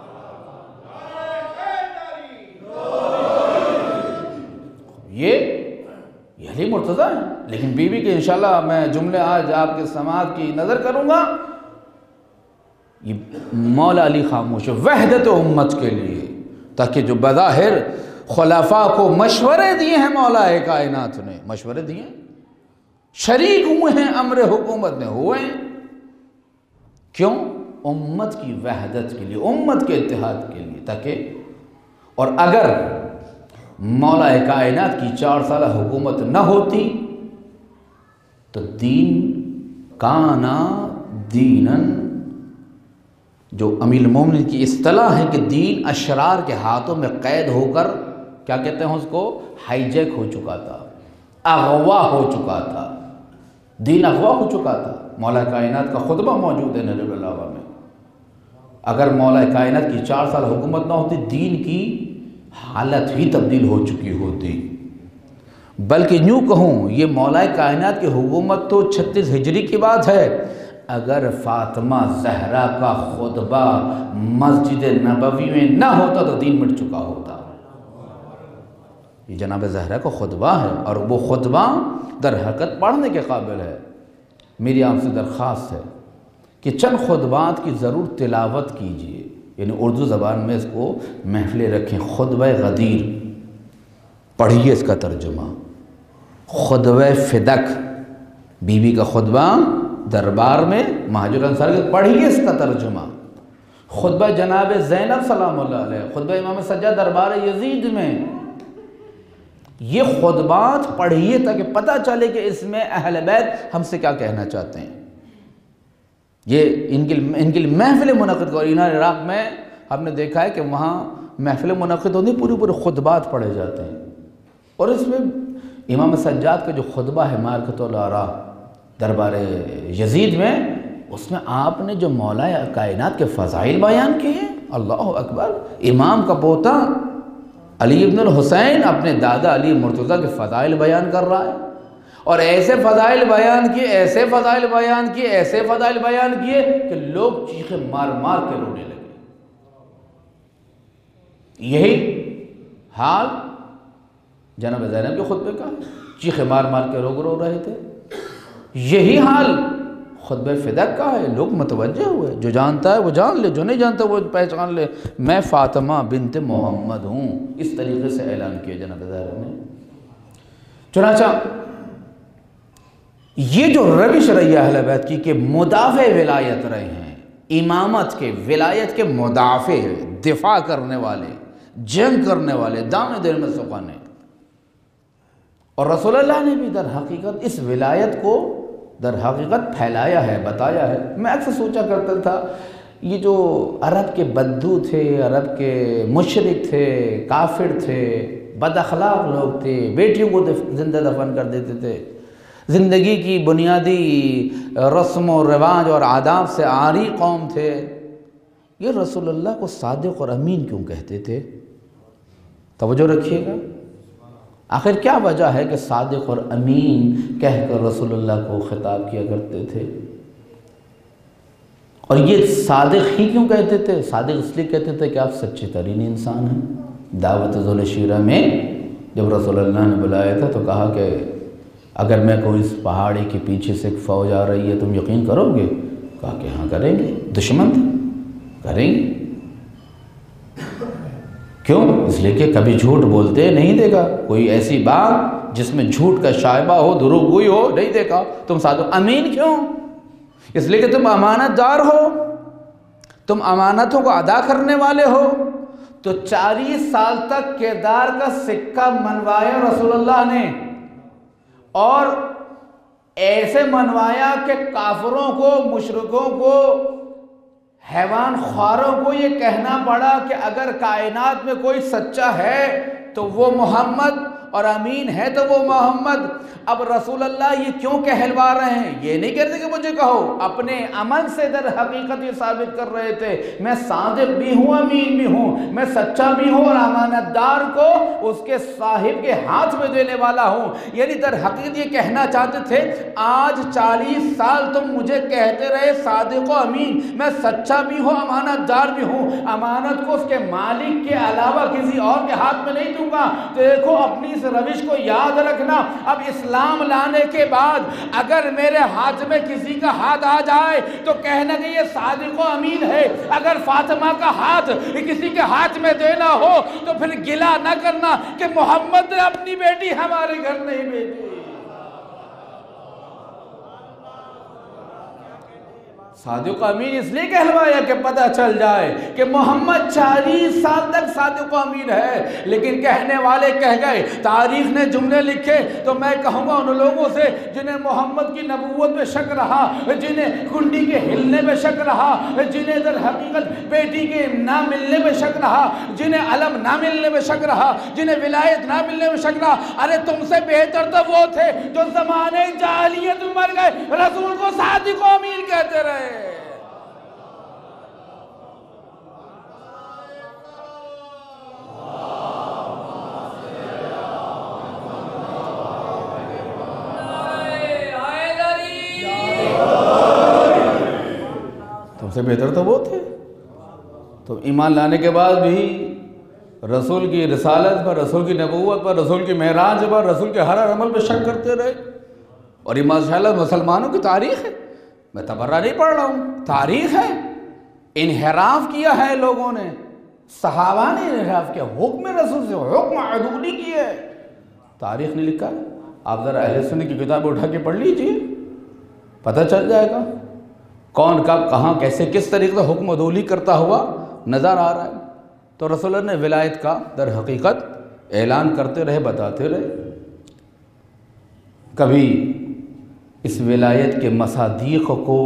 Speaker 1: یہ یہ علی مرتضیٰ ہے۔ لیکن بی بی کے انشاءاللہ میں جملے آج آپ کے سماعت کی نظر کروں گا، یہ مولا علی خاموش ہے وحدت امت کے لیے، تاکہ جو بظاہر خلفاء کو مشورے دیے ہیں مولا کائنات نے، مشورے دیے ہیں، شریک ہوئے ہیں امر حکومت میں، ہوئے ہیں، کیوں؟ امت کی وحدت کے لیے، امت کے اتحاد کے لیے، تاکہ اور اگر مولا کائنات کی چار سالہ حکومت نہ ہوتی تو دین کانا دینن، جو امیر المومنین کی اصطلاح ہے کہ دین اشرار کے ہاتھوں میں قید ہو کر کیا کہتے ہیں اس کو، ہائی جیک ہو چکا تھا، اغوا ہو چکا تھا، دین اغوا ہو چکا تھا۔ مولا کائنات کا خطبہ موجود ہے نجف البلاغہ میں۔ اگر مولا کائنات کی چار سال حکومت نہ ہوتی دین کی حالت ہی تبدیل ہو چکی ہوتی، بلکہ یوں کہوں یہ مولا کائنات کی حکومت تو چھتیس ہجری کی بات ہے، اگر فاطمہ زہرا کا خطبہ مسجد نبوی میں نہ ہوتا تو دین مٹ چکا ہوتا۔ یہ جناب زہرا کا خطبہ ہے اور وہ خطبہ در حقیقت پڑھنے کے قابل ہے۔ میری آپ سے درخواست ہے کہ چند خطبات کی ضرور تلاوت کیجئے، یعنی اردو زبان میں اس کو محفلیں رکھیں۔ خطبہ غدیر پڑھیے، اس کا ترجمہ خطبہ فدق، بی بی کا خطبہ دربار میں مہاجر انصار کے، پڑھیے اس کا ترجمہ۔ خطبہ جناب زینب سلام اللہ علیہ، خطبہ امام سجاد دربار یزید میں، یہ خطبات پڑھیے تاکہ پتہ چلے کہ اس میں اہل بیت ہم سے کیا کہنا چاہتے ہیں۔ یہ ان کی ان کی محفل منعقد کر، ایران عراق میں ہم نے دیکھا ہے کہ وہاں محفل منعقد ہوتی، پوری پوری خطبات پڑھے جاتے ہیں، اور اس میں امام سجاد کا جو خطبہ ہے معرکۃ الآراء دربار یزید میں، اس میں آپ نے جو مولا کائنات کے فضائل بیان کیے، اللہ اکبر، امام کا پوتا علی ابن الحسین اپنے دادا علی مرتضیٰ کے فضائل بیان کر رہا ہے، اور ایسے فضائل بیان کیے، ایسے فضائل بیان کیے، ایسے فضائل بیان کیے کہ لوگ چیخیں مار مار کے رونے لگے۔ یہی حال جناب زینب کے خطبے کا، چیخیں مار مار کے لوگ رو رہے تھے۔ یہی حال خطبہ فدق کا ہے، لوگ متوجہ ہوئے، جو جانتا ہے وہ جان لے، جو نہیں جانتا وہ پہچان لے، میں فاطمہ بنت محمد ہوں، اس طریقے سے اعلان کیا جناب زہرا نے۔ چنانچہ یہ جو روش رہی ہے اہل بیت کی کہ مدافع ولایت رہے ہیں، امامت کے، ولایت کے مدافع، دفاع کرنے والے، جنگ کرنے والے، دامن دل میں سکھانے، اور رسول اللہ نے بھی در حقیقت اس ولایت کو در حقیقت پھیلایا ہے، بتایا ہے۔ میں اکثر سوچا کرتا تھا یہ جو عرب کے بدو تھے، عرب کے مشرک تھے، کافر تھے، بد اخلاق لوگ تھے، بیٹیوں کو زندہ دفن کر دیتے تھے، زندگی کی بنیادی رسم و رواج اور آداب سے عاری قوم تھے، یہ رسول اللہ کو صادق اور امین کیوں کہتے تھے؟ توجہ رکھیے گا، آخر کیا وجہ ہے کہ صادق اور امین کہہ کر رسول اللہ کو خطاب کیا کرتے تھے؟ اور یہ صادق ہی کیوں کہتے تھے؟ صادق اس لیے کہتے تھے کہ آپ سچے ترین انسان ہیں۔ دعوت ذوالشیرہ میں جب رسول اللہ نے بلایا تھا تو کہا کہ اگر میں کوئی اس پہاڑی کے پیچھے سے ایک فوج آ رہی ہے تم یقین کرو گے؟ کہا کہ ہاں کریں گے، دشمن تھے، کریں گے۔ کیوں؟ اس لیے کہ کبھی جھوٹ بولتے نہیں دیکھا، کوئی ایسی بات جس میں جھوٹ کا شائبہ ہو، دروغ گوئی ہو، نہیں دیکھا۔ تم صادق امین کیوں؟ اس لیے کہ تم امانت دار ہو، تم امانتوں کو ادا کرنے والے ہو۔ تو چالیس سال تک کردار کا سکہ منوایا رسول اللہ نے، اور ایسے منوایا کہ کافروں کو، مشرکوں کو، حیوان خواروں کو یہ کہنا پڑا کہ اگر کائنات میں کوئی سچا ہے تو وہ محمد، اور امین ہے تو وہ محمد۔ اب رسول اللہ یہ کیوں کہلوا رہے ہیں؟ یہ نہیں کہتے کہ مجھے کہو، اپنے عمل سے در حقیقت یہ ثابت کر رہے تھے میں صادق بھی ہوں، امین بھی ہوں، میں سچا بھی ہوں، اور امانت دار کو اس کے صاحب کے ہاتھ میں دینے والا ہوں۔ یعنی در حقیقت یہ کہنا چاہتے تھے آج چالیس سال تم مجھے کہتے رہے صادق و امین، میں سچا بھی ہوں، امانت دار بھی ہوں، امانت کو اس کے مالک کے علاوہ کسی اور کے ہاتھ میں نہیں دوں گا۔ دیکھو اپنی اس روش کو یاد رکھنا، اب اسلام لانے کے بعد اگر میرے ہاتھ میں کسی کا ہاتھ آ جائے تو کہنا کہ یہ صادق و امین ہے، اگر فاطمہ کا ہاتھ کسی کے ہاتھ میں دینا ہو تو پھر گلہ نہ کرنا کہ محمد نے اپنی بیٹی ہمارے گھر نہیں بھیجی۔ صادق و امین اس لیے کہلوایا کہ پتہ چل جائے کہ محمد چالیس سال تک صادق و امین ہے، لیکن کہنے والے کہہ گئے۔ تاریخ نے جملے لکھے تو میں کہوں گا ان لوگوں سے جنہیں محمد کی نبوت میں شک رہا، جنہیں کنڈی کے ہلنے میں شک رہا، جنہیں در حقیقت بیٹی کے نہ ملنے میں شک رہا، جنہیں علم نہ ملنے میں شک رہا، جنہیں ولایت نہ ملنے میں شک رہا، ارے تم سے بہتر تو وہ تھے جو زمانے جاہلیت میں مر گئے، رسول کو صادق و امین کہتے رہے۔ تم سے بہتر تو وہ تھے۔ تو ایمان لانے کے بعد بھی رسول کی رسالت پر، رسول کی نبوت پر، رسول کی معراج پر، رسول کے ہر عمل پہ شک کرتے رہے۔ اور یہ ماشاءاللہ مسلمانوں کی تاریخ ہے، میں تبرہ نہیں پڑھ رہا ہوں، تاریخ ہے۔ انحراف کیا ہے لوگوں نے، صحابہ نے انحراف کیا، حکم رسول سے حکم عدولی کیا ہے، تاریخ نے لکھا ہے۔ آپ ذرا اہل سنت کی کتاب اٹھا کے پڑھ لیجئے، پتہ چل جائے گا کون کب کہاں کیسے کس طریقے سے حکم عدولی کرتا ہوا نظر آ رہا ہے۔ تو رسول اللہ نے ولایت کا در حقیقت اعلان کرتے رہے، بتاتے رہے۔ کبھی اس ولایت کے مصادیق کو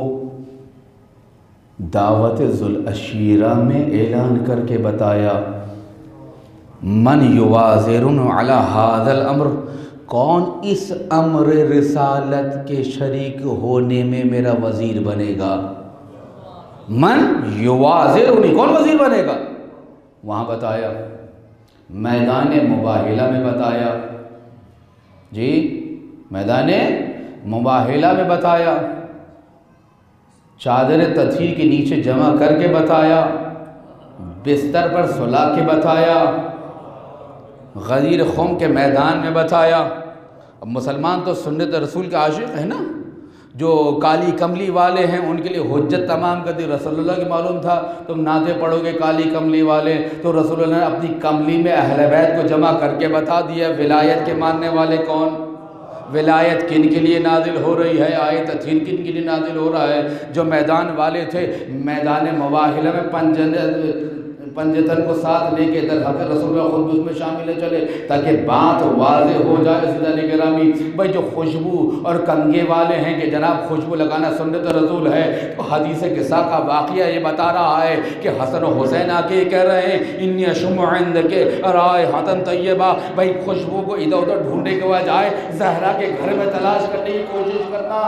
Speaker 1: دعوت ذوالعشیرہ میں اعلان کر کے بتایا، من یوازرن علی ھذا الامر، کون اس امر رسالت کے شریک ہونے میں میرا وزیر بنے گا؟ من یوازرنی، کون وزیر بنے گا؟ وہاں بتایا، میدان مباہلہ میں بتایا، جی میدان مباہلہ میں بتایا، چادر تطہیر کے نیچے جمع کر کے بتایا، بستر پر سلا کے بتایا، غدیر خم کے میدان میں بتایا۔ اب مسلمان تو سنت رسول کے عاشق ہیں نا، جو کالی کملی والے ہیں ان کے لیے حجت تمام کر دی۔ رسول اللہ کی معلوم تھا تم نعتیں پڑھو گے کالی کملی والے، تو رسول اللہ نے اپنی کملی میں اہل بیت کو جمع کر کے بتا دیا ولایت کے ماننے والے کون، ولایت کن کے لیے نازل ہو رہی ہے، آیت تطہیر کن کے لیے نازل ہو رہا ہے۔ جو میدان والے تھے، میدان مباہلہ میں پنجتن کو ساتھ لے کے در حق رسول اللہ خود اس میں شامل چلے تاکہ بات واضح ہو جائے۔ عزیزان گرامی بھائی جو خوشبو اور کنگے والے ہیں کہ جناب خوشبو لگانا سنت رسول ہے، تو حدیث قصہ کا واقعہ یہ بتا رہا ہے کہ حسن و حسین آ کے کہہ رہے ہیں انی اشم عندک رائحۃ طیبہ، بھائی خوشبو کو ادھر ادھر ڈھونڈنے کے بجائے زہرا کے گھر میں تلاش کرنے کی کوشش کرنا۔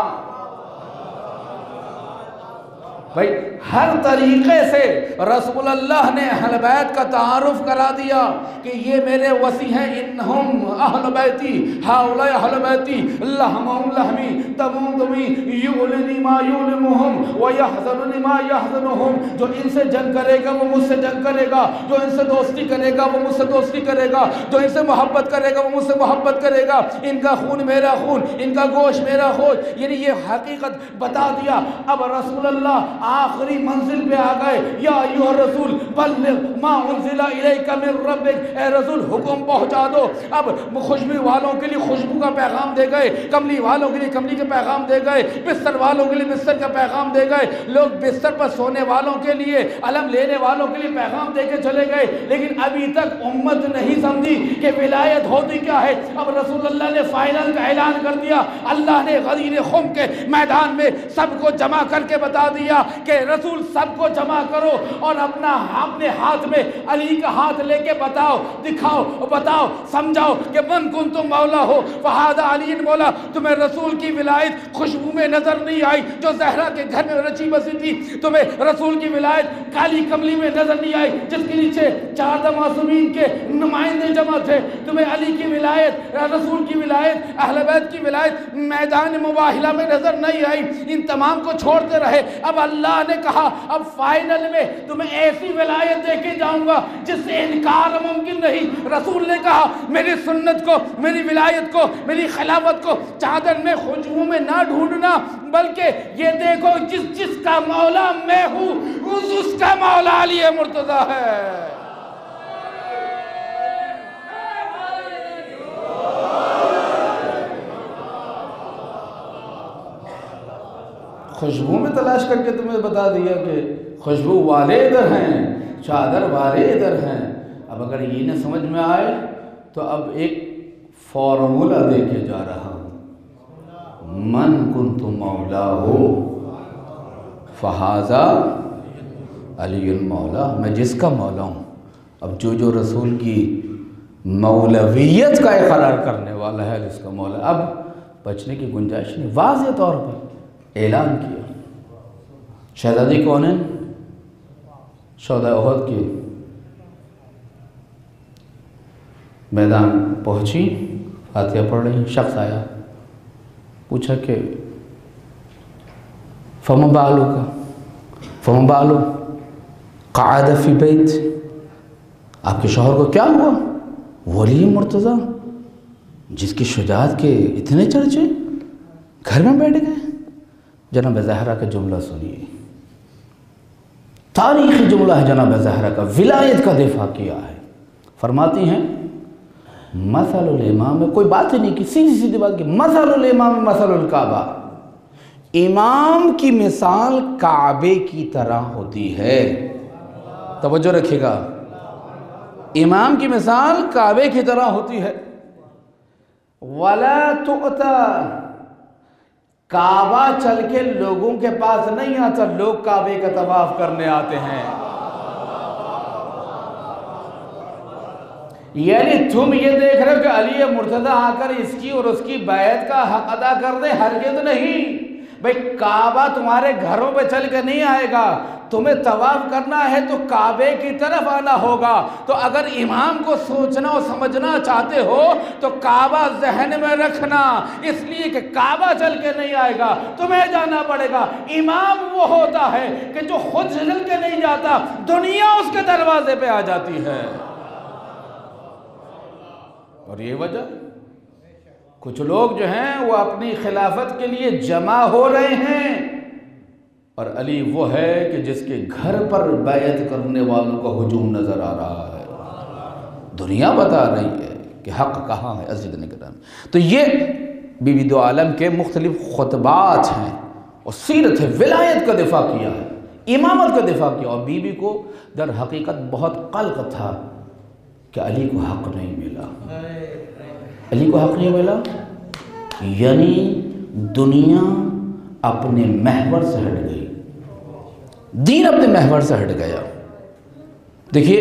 Speaker 1: بھائی ہر طریقے سے رسول اللہ نے اہل بیت کا تعارف کرا دیا کہ یہ میرے وصی ہیں، انہم اہل بیتی ہؤلاء اہل بیتی لحمہم لحمی دمہم دمی یؤلنی ما یؤلمہم ویحزننی ما یحزنہم، جو ان سے جنگ کرے گا وہ مجھ سے جنگ کرے گا، جو ان سے دوستی کرے گا وہ مجھ سے دوستی کرے گا، جو ان سے محبت کرے گا وہ مجھ سے محبت کرے گا، ان کا خون میرا خون، ان کا گوشت میرا گوشت، یعنی یہ حقیقت بتا دیا۔ اب رسول اللہ آخری منزل پہ آ گئے، یا ایھا الرسول بلغ ما انزل الیک من ربک، اے رسول حکم پہنچا دو۔ اب خوشبو والوں کے لیے خوشبو کا پیغام دے گئے، کملی والوں کے لیے کملی کا پیغام دے گئے، بستر والوں کے لیے بستر کا پیغام دے گئے، لوگ بستر پر سونے والوں کے لیے علم لینے والوں کے لیے پیغام دے کے چلے گئے، لیکن ابھی تک امت نہیں سمجھی کہ ولایت ہوتی کیا ہے۔ اب رسول اللہ نے فائنل کا اعلان کر دیا، اللہ نے غدیر خم کے میدان میں سب کو جمع کر کے بتا دیا کہ رسول سب کو جمع کرو اور اپنا اپنے ہاتھ میں علی کا ہاتھ لے کے بتاؤ، دکھاؤ، بتاؤ، سمجھاؤ کہ من کن تم مولا ہو فہذا علی مولا۔ تمہیں رسول کی ولایت خوشبو میں نظر نہیں آئی جو زہرا کے گھر میں رچی بسی تھی، تمہیں رسول کی ولایت کالی کملی میں نظر نہیں آئی جس کے نیچے چار معصومین کے نمائندے جمع تھے، تمہیں علی کی ولایت، رسول کی ولایت، اہل بیت کی ولایت میدان مباہلہ میں نظر نہیں آئی۔ ان تمام کو چھوڑتے رہے۔ اب اللہ نے کہا اب فائنل میں تمہیں ایسی ولایت دے کے جاؤں گا جس سے انکار ممکن نہیں۔ رسول نے کہا میری سنت کو، میری ولایت کو، میری خلافت کو چادر میں خوشبو میں نہ ڈھونڈنا، بلکہ یہ دیکھو جس جس کا مولا میں ہوں اس اس کا مولا علی مرتضیٰ ہے۔ خوشبو میں تلاش کر کے تمہیں بتا دیا کہ خوشبو والے ادھر ہیں، چادر والے ادھر ہیں۔ اب اگر یہ نہ سمجھ میں آئے تو اب ایک فارمولہ دے کے جا رہا ہوں، من کنت مولا ہو فہذا علی المولا، میں جس کا مولا ہوں۔ اب جو جو رسول کی مولویت کا اقرار کرنے والا ہے اس کا مولا، اب بچنے کی گنجائش نہیں، واضح طور پر اعلان کیا۔ شہزادی کون ہے؟ شہداء احد کی میدان پہنچی، فاتحہ پڑھ رہی، شخص آیا، پوچھا کہ فما بالو کا فما بالو قعد فی بیت، آپ کے شوہر کو کیا ہوا؟ ولی مرتضیٰ جس کی شجاعت کے اتنے چرچے گھر میں بیٹھ گئے۔ جناب زہرا کا جملہ سنیے، تاریخی جملہ ہے جناب زہرا کا، ولایت کا دفاع کیا ہے۔ فرماتی ہیں مثل الامام میں کوئی بات ہی نہیں کی، سیدھی سیدھی بات کی، مثل الامام مثل الکعبہ، امام کی مثال کعبے کی طرح ہوتی ہے۔ توجہ رکھے گا، امام کی مثال کعبے کی طرح ہوتی ہے۔ ولا تؤتا، کعبہ چل کے لوگوں کے پاس نہیں آتا، لوگ کعبے کا طواف کرنے آتے ہیں۔ یعنی تم یہ دیکھ رہے ہو کہ علی مرتضیٰ آ کر اس کی اور اس کی بیعت کا حق ادا کر دے، ہرگز نہیں۔ بھئی کعبہ تمہارے گھروں پہ چل کے نہیں آئے گا، تمہیں طواف کرنا ہے تو کعبے کی طرف آنا ہوگا۔ تو اگر امام کو سوچنا اور سمجھنا چاہتے ہو تو کعبہ ذہن میں رکھنا، اس لیے کہ کعبہ چل کے نہیں آئے گا، تمہیں جانا پڑے گا۔ امام وہ ہوتا ہے کہ جو خود چل کے نہیں جاتا، دنیا اس کے دروازے پہ آ جاتی ہے۔ اور یہ وجہ کچھ لوگ جو ہیں وہ اپنی خلافت کے لیے جمع ہو رہے ہیں، اور علی وہ ہے کہ جس کے گھر پر بیعت کرنے والوں کا ہجوم نظر آ رہا ہے۔ دنیا بتا رہی ہے کہ حق کہاں ہے۔ عزیز نگران، تو یہ بی بی دو عالم کے مختلف خطبات ہیں اور سیرت ہے، ولایت کا دفاع کیا ہے، امامت کا دفاع کیا، اور بیوی کو در حقیقت بہت قلق تھا کہ علی کو حق نہیں ملا، علی کو حق نہیں ملا، یعنی دنیا اپنے محور سے ہٹ گئی، دین اپنے محور سے ہٹ گیا۔ دیکھیے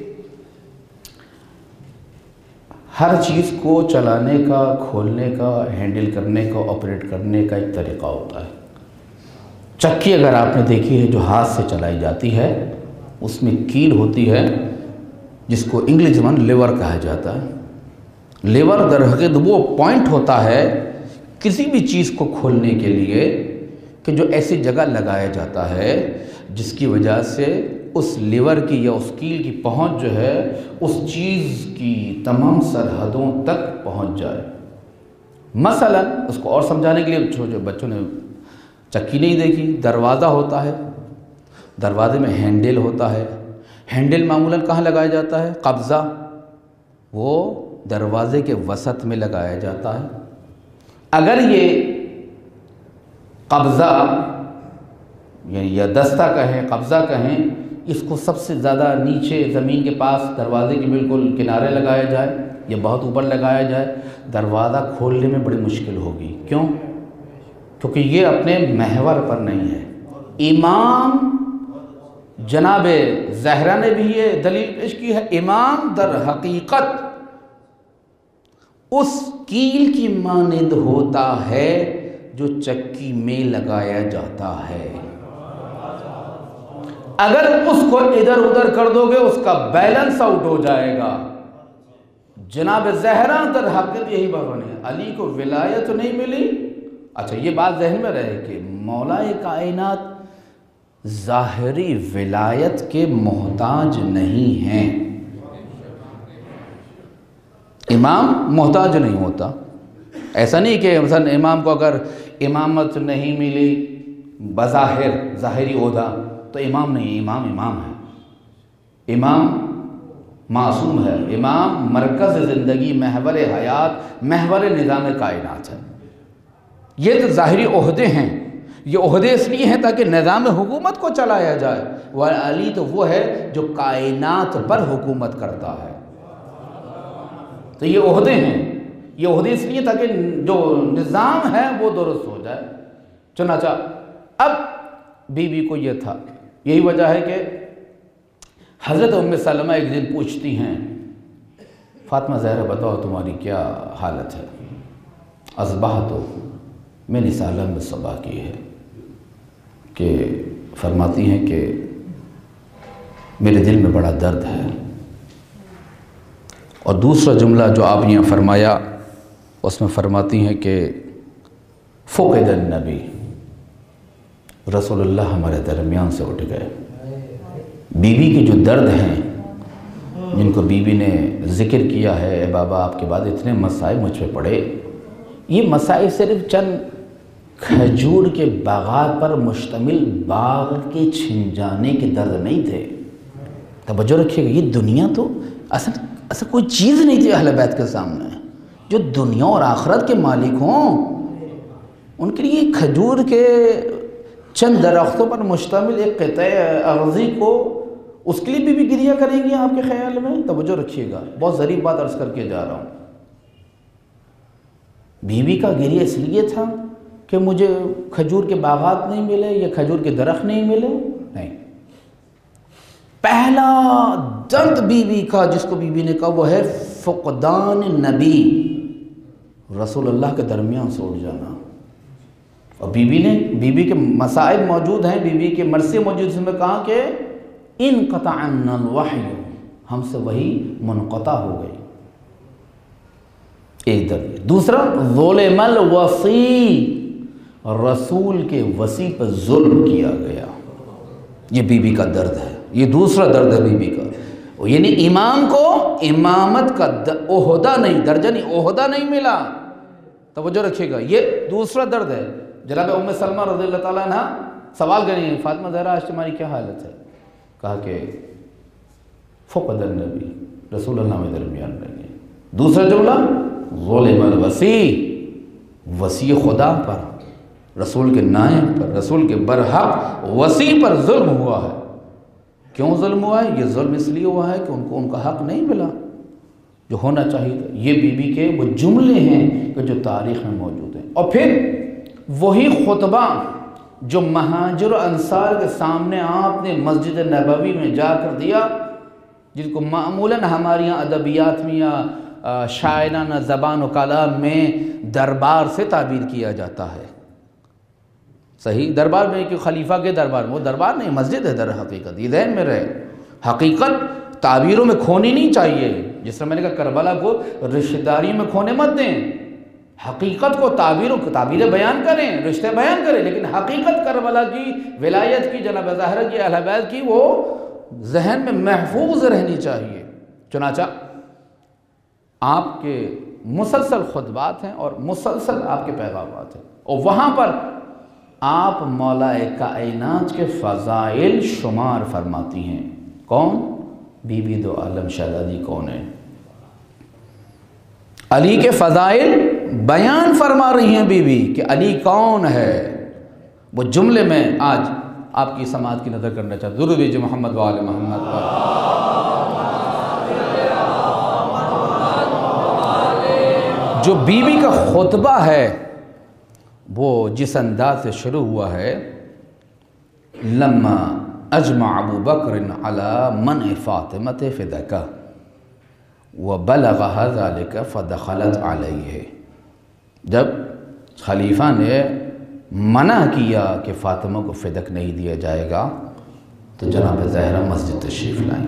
Speaker 1: ہر چیز کو چلانے کا، کھولنے کا، ہینڈل کرنے کا، آپریٹ کرنے کا ایک طریقہ ہوتا ہے۔ چکی اگر آپ نے دیکھی ہے جو ہاتھ سے چلائی جاتی ہے، اس میں کیل ہوتی ہے جس کو انگلش زبان لیور کہا جاتا ہے۔ لیور در حقیقت وہ پوائنٹ ہوتا ہے کسی بھی چیز کو کھولنے کے لیے کہ جو ایسی جگہ لگایا جاتا ہے جس کی وجہ سے اس لیور کی یا اس کیل کی پہنچ جو ہے اس چیز کی تمام سرحدوں تک پہنچ جائے۔ مثلا اس کو اور سمجھانے کے لیے چھوٹے بچوں نے چکی نہیں دیکھی، دروازہ ہوتا ہے، دروازے میں ہینڈل ہوتا ہے، ہینڈل معمولاً کہاں لگایا جاتا ہے؟ قبضہ، وہ دروازے کے وسط میں لگایا جاتا ہے۔ اگر یہ قبضہ یعنی یا دستہ کہیں، قبضہ کہیں، اس کو سب سے زیادہ نیچے زمین کے پاس دروازے کے بالکل کنارے لگایا جائے یا بہت اوپر لگایا جائے، دروازہ کھولنے میں بڑی مشکل ہوگی۔ کیوں؟ کیونکہ یہ اپنے محور پر نہیں ہے۔ امام جناب زہرا نے بھی یہ دلیل پیش کی ہے، امام در حقیقت اس کیل کی مانند ہوتا ہے جو چکی میں لگایا جاتا ہے۔ اگر اس کو ادھر ادھر کر دو گے اس کا بیلنس آؤٹ ہو جائے گا۔ جناب زہرا در حقیقت یہی بات ہے، علی کو ولایت نہیں ملی۔ اچھا یہ بات ذہن میں رہے کہ مولا کائنات ظاہری ولایت کے محتاج نہیں ہیں، امام محتاج نہیں ہوتا۔ ایسا نہیں کہ مثلا امام کو اگر امامت نہیں ملی بظاہر ظاہری عہدہ تو امام نہیں، امام امام ہے، امام معصوم ہے، امام مرکز زندگی، محور حیات، محور نظام کائنات ہے۔ یہ تو ظاہری عہدے ہیں، یہ عہدے اس لیے ہیں تاکہ نظام حکومت کو چلایا جائے، ولی تو وہ ہے جو کائنات پر حکومت کرتا ہے۔ تو یہ عہدے ہیں، یہ عہدے اس لیے تاکہ جو نظام ہے وہ درست ہو جائے۔ چنانچہ اب بی بی کو یہ تھا، یہی وجہ ہے کہ حضرت ام سلمہ ایک دن پوچھتی ہیں، فاطمہ زہرا بتاؤ تمہاری کیا حالت ہے؟ اصبحت، میں نے سالم میں صبح کی ہے، کہ فرماتی ہیں کہ میرے دل میں بڑا درد ہے۔ اور دوسرا جملہ جو آپ نے فرمایا اس میں فرماتی ہیں کہ فقد النبی، رسول اللہ ہمارے درمیان سے اٹھ گئے۔ بی بی کے جو درد ہیں جن کو بی بی نے ذکر کیا ہے، اے بابا آپ کے بعد اتنے مسائل مجھ پہ پڑے، یہ مسائل صرف چند کھجور کے باغات پر مشتمل باغ کے چھن جانے کے درد نہیں تھے۔ توجہ رکھیے گا، یہ دنیا تو اصل اصل کوئی چیز نہیں تھی اہل بیت کے سامنے۔ جو دنیا اور آخرت کے مالک ہوں ان کے لیے کھجور کے چند درختوں پر مشتمل ایک قطع ارضی کو اس کے لیے بھی بھی گریہ کریں گی آپ کے خیال میں؟ توجہ رکھیے گا، بہت ظریف بات عرض کر کے جا رہا ہوں۔ بیوی کا گریہ اس لیے تھا کہ مجھے کھجور کے باغات نہیں ملے یا کھجور کے درخت نہیں ملے؟ نہیں، پہلا درد بی بی کا جس کو بی بی نے کہا وہ ہے فقدان نبی، رسول اللہ کے درمیان سے اٹھ جانا۔ اور بی بی نے بی بی کے مسائل موجود ہیں، بی بی کے مرثیے موجود، اس میں کہا کہ انقطع عنا الوحی، ہم سے وحی منقطع ہو گئی، ایک درد۔ دوسرا ظلم الوصی، رسول کے وصی پر ظلم کیا گیا، یہ بی بی کا درد ہے، یہ دوسرا درد ہے بی بی کا۔ یعنی امام کو امامت کا عہدہ نہیں، درجہ نہیں، عہدہ نہیں ملا۔ توجہ رکھیے گا، یہ دوسرا درد ہے۔ جناب ام سلمہ رضی اللہ تعالیٰ عنہ سوال کریں، فاطمہ زہرا آج تمہاری کیا حالت ہے؟ کہا کہ فقد النبی، رسول اللہ میں درمیان رہیں گے۔ دوسرا جملہ ظلم الوصی، وصی خدا پر رسول کے نائب پر، رسول کے برحق وصی پر ظلم ہوا ہے۔ کیوں ظلم ہوا ہے؟ یہ ظلم اس لیے ہوا ہے کہ ان کو ان کا حق نہیں ملا جو ہونا چاہیے تھا۔ یہ بی بی کے وہ جملے ہیں کہ جو تاریخ میں موجود ہیں۔ اور پھر وہی خطبہ جو مہاجر و انصار کے سامنے آپ نے مسجد نبوی میں جا کر دیا، جن کو معمولاً ہمارے یہاں ادبیات میں یا شاعرانہ زبان و کلام میں دربار سے تعبیر کیا جاتا ہے۔ صحیح، دربار میں کہ خلیفہ کے دربار میں، وہ دربار نہیں، مسجد ہے در حقیقت، یہ ذہن میں رہے۔ حقیقت تعبیروں میں کھونی نہیں چاہیے، جس طرح میں نے کہا کربلا کو رشتہ داری میں کھونے مت دیں، حقیقت کو تعبیروں کو تعبیریں بیان کریں، رشتے بیان کریں، لیکن حقیقت کربلا کی، ولایت کی، جناب زہرا کی، اہل بیت کی، وہ ذہن میں محفوظ رہنی چاہیے۔ چنانچہ آپ کے مسلسل خطبات ہیں اور مسلسل آپ کے پیغامات ہیں، اور وہاں پر آپ مولا کائنات کے فضائل شمار فرماتی ہیں۔ کون؟ بی بی دو عالم شہزادی کون ہے؟ علی کے فضائل بیان فرما رہی ہیں بی بی کہ علی کون ہے۔ وہ جملے میں آج آپ کی سماعت کی نظر کرنا چاہتا ہوں۔ درود بھیجئے محمد و آل محمد پر۔ جو بی بی کا خطبہ ہے وہ جس انداز سے شروع ہوا ہے، لما اجمع ابو بکر علی منع فاطمۃ فدکہ وبلغها ذلك فدخلت علیہ، جب خلیفہ نے منع کیا کہ فاطمہ کو فدک نہیں دیا جائے گا تو جناب زہرا مسجد تشریف لائیں۔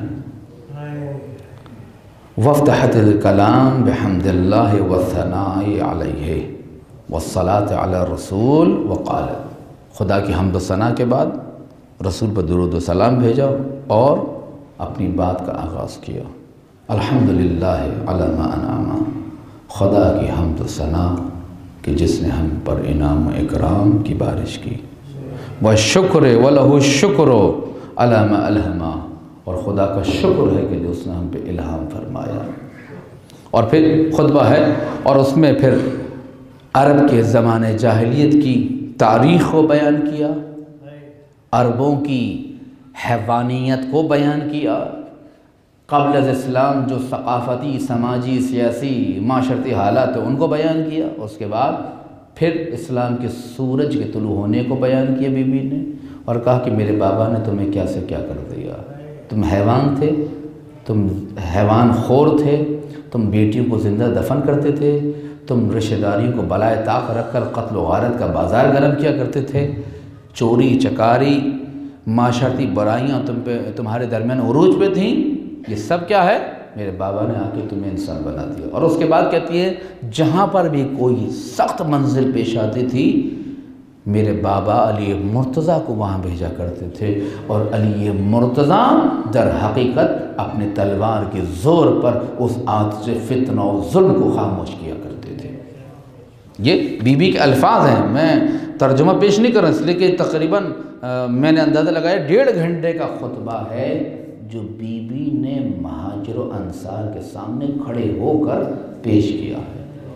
Speaker 1: وافتحت الکلام بحمد اللہ والثناء علیہ والصلاة علی الرسول وقالت، خدا کی حمد و ثنا کے بعد رسول پر درود و سلام بھیجا اور اپنی بات کا آغاز کیا۔ الحمدللہ علی ما انعم، خدا کی حمد و ثنا کہ جس نے ہم پر انعام و اکرام کی بارش کی، والشکر وَلَهُ الشکر علی ما الہما، اور خدا کا شکر ہے کہ جو اس نے ہم پہ الہام فرمایا۔ اور پھر خطبہ ہے اور اس میں پھر عرب کے زمانے جاہلیت کی تاریخ کو بیان کیا، عربوں کی حیوانیت کو بیان کیا، قبل از اسلام جو ثقافتی، سماجی، سیاسی، معاشرتی حالات ہیں ان کو بیان کیا۔ اس کے بعد پھر اسلام کے سورج کے طلوع ہونے کو بیان کیا بی بی نے، اور کہا کہ میرے بابا نے تمہیں کیا سے کیا کر دیا، تم حیوان تھے، تم حیوان خور تھے، تم بیٹیوں کو زندہ دفن کرتے تھے، تم رشتہ داریوں کو بالائے طاق رکھ کر قتل و غارت کا بازار گرم کیا کرتے تھے، چوری چکاری، معاشرتی برائیاں تم پہ تمہارے درمیان عروج پہ تھیں، یہ سب کیا ہے؟ میرے بابا نے آ کے تمہیں انسان بنا دیا۔ اور اس کے بعد کہتی ہے جہاں پر بھی کوئی سخت منزل پیش آتی تھی میرے بابا علی مرتضیٰ کو وہاں بھیجا کرتے تھے، اور علی مرتضیٰ در حقیقت اپنے تلوار کے زور پر اس آتش فتنہ و ظلم کو خاموش کیا کرتے تھے۔ یہ بی بی کے الفاظ ہیں، میں ترجمہ پیش نہیں کر رہا اس لیے کہ تقریباً میں نے اندازہ لگایا ڈیڑھ گھنٹے کا خطبہ ہے جو بی بی نے مہاجر و انصار کے سامنے کھڑے ہو کر پیش کیا ہے۔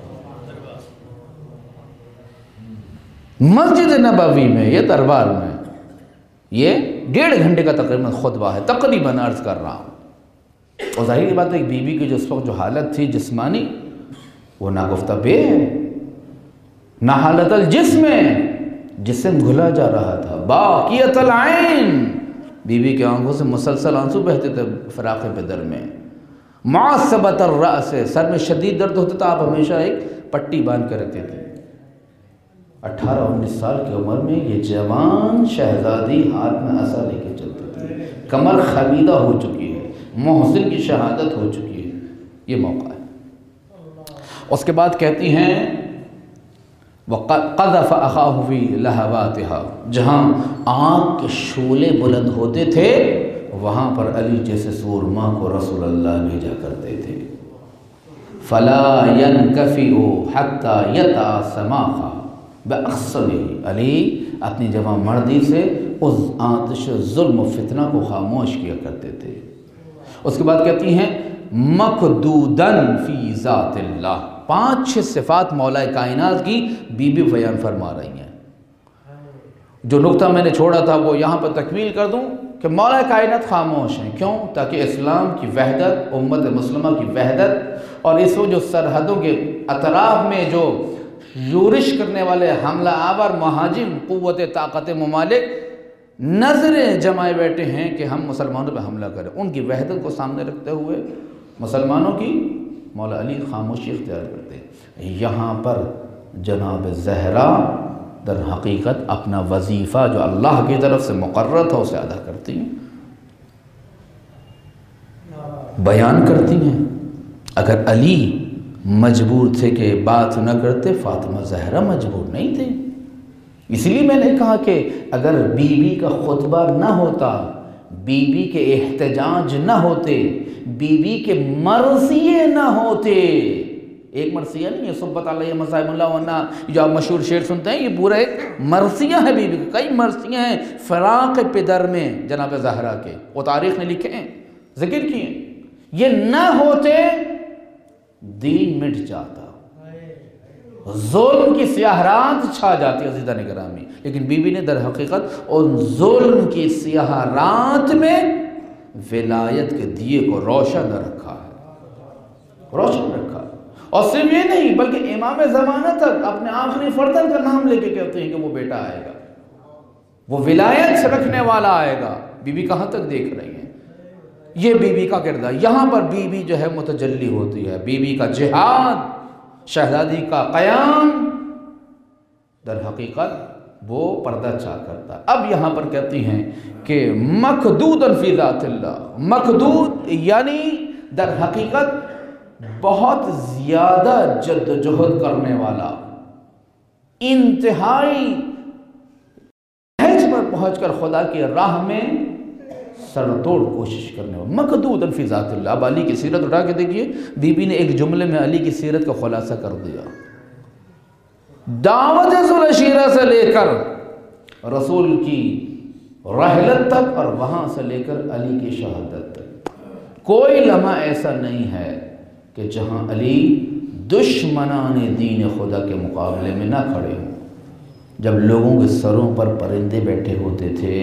Speaker 1: مسجد نبوی میں، یہ دربار میں، یہ ڈیڑھ گھنٹے کا تقریباً خطبہ ہے، تقریباً عرض کر رہا ہوں۔ اور ظاہر بات ہے کہ بی بی کی جو اس وقت جو حالت تھی جسمانی، وہ ناگفتہ بے ہے، نہ حالت الجسم ہے، جسم گھلا جا رہا تھا، باقیت العین، بی بی کے آنکھوں سے مسلسل آنسو بہتے تھے فراق بدر میں، معصبت الرأس، سر میں شدید درد ہوتا تھا، آپ ہمیشہ ایک پٹی باندھ کے رکھتے تھے۔ اٹھارہ انیس سال کی عمر میں یہ جوان شہزادی ہاتھ میں عصا لے کے چلتے تھے، کمر خمیدہ ہو چکی ہے، محسن کی شہادت ہو چکی ہے، یہ موقع ہے۔ اس کے بعد کہتی ہیں وَقَذَفَ أَخَاهُ فِي لَهَوَاتِهَا، جہاں آگ کے شعلے بلند ہوتے تھے وہاں پر علی جیسے سورما کو رسول اللہ بھیجا کرتے تھے۔ فَلَا يَنْكَفِئُ حَتَّى يَتَعَصَمَاخَ بِأَخْصَلِهِ، علی اپنی جوان مردی سے اس آتش ظلم و فتنہ کو خاموش کیا کرتے تھے۔ اس کے بعد کہتی ہیں مَقْدُودًا فِي ذَاتِ اللَّهِ، پانچ چھ صفات مولا کائنات کی بی بی بیان فرما رہی ہیں۔ جو نقطہ میں نے چھوڑا تھا وہ یہاں پر تکمیل کر دوں کہ مولا کائنات خاموش ہیں، کیوں؟ تاکہ اسلام کی وحدت، امت مسلمہ کی وحدت، اور اس وہ جو سرحدوں کے اطراف میں جو یورش کرنے والے حملہ آور مہاجم قوت طاقت ممالک نظریں جمائے بیٹھے ہیں کہ ہم مسلمانوں پہ حملہ کریں، ان کی وحدت کو سامنے رکھتے ہوئے مسلمانوں کی مولا علی خاموشی اختیار کرتے ہیں۔ یہاں پر جناب زہرا در حقیقت اپنا وظیفہ جو اللہ کی طرف سے مقرر تھا اسے ادا کرتی ہیں، بیان کرتی ہیں۔ اگر علی مجبور تھے کہ بات نہ کرتے، فاطمہ زہرا مجبور نہیں تھے۔ اس لیے میں نے کہا کہ اگر بی بی کا خطبہ نہ ہوتا، بی بی کے احتجاج نہ ہوتے، بی بی کے مرثیے نہ ہوتے، ایک مرثیہ نہیں ہے صبت علیہ مصائب اللہ ورنہ جو آپ مشہور شعر سنتے ہیں، یہ پورا ایک مرثیہ ہے بی بی کا، کئی مرثیہ ہیں فراق پدر میں جناب زہرا کے، وہ تاریخ نے لکھے ہیں، ذکر کیے ہیں۔ یہ نہ ہوتے دین مٹ جاتا، ظلم کی سیاہ رات چھا جاتی عزیزان گرامی، لیکن بی بی نے در حقیقت ان ظلم کی سیاہ رات میں ولایت کے دیے کو روشن رکھا ہے، روشن رکھا ہے۔ اور صرف یہ نہیں بلکہ امام زمانہ تک اپنے آخری فرزند کا نام لے کے کہتے ہیں کہ وہ بیٹا آئے گا، وہ ولایت سے رکھنے والا آئے گا۔ بی بی کہاں تک دیکھ رہی ہیں؟ یہ بی بی کا کردار، یہاں پر بی بی جو ہے متجلی ہوتی ہے، بی بی کا جہاد، شہزادی کا قیام، در حقیقت وہ پردہ چاک کرتا ہے۔ اب یہاں پر کہتی ہیں کہ مقدوداً فی ذات اللہ، مقدود یعنی در حقیقت بہت زیادہ جد جہد کرنے والا، انتہائی حج پر پہنچ کر خدا کی راہ میں سر توڑ کوشش کرنے والا، مقدوداً فی ذات اللہ۔ اب علی کی سیرت اٹھا کے دیکھیے، بی بی نے ایک جملے میں علی کی سیرت کا خلاصہ کر دیا۔ دعوت ذوالعشیرہ سے لے کر رسول کی رحلت تک اور وہاں سے لے کر علی کی شہادت تک کوئی لمحہ ایسا نہیں ہے کہ جہاں علی دشمنان دین خدا کے مقابلے میں نہ کھڑے ہوں۔ جب لوگوں کے سروں پر پرندے بیٹھے ہوتے تھے،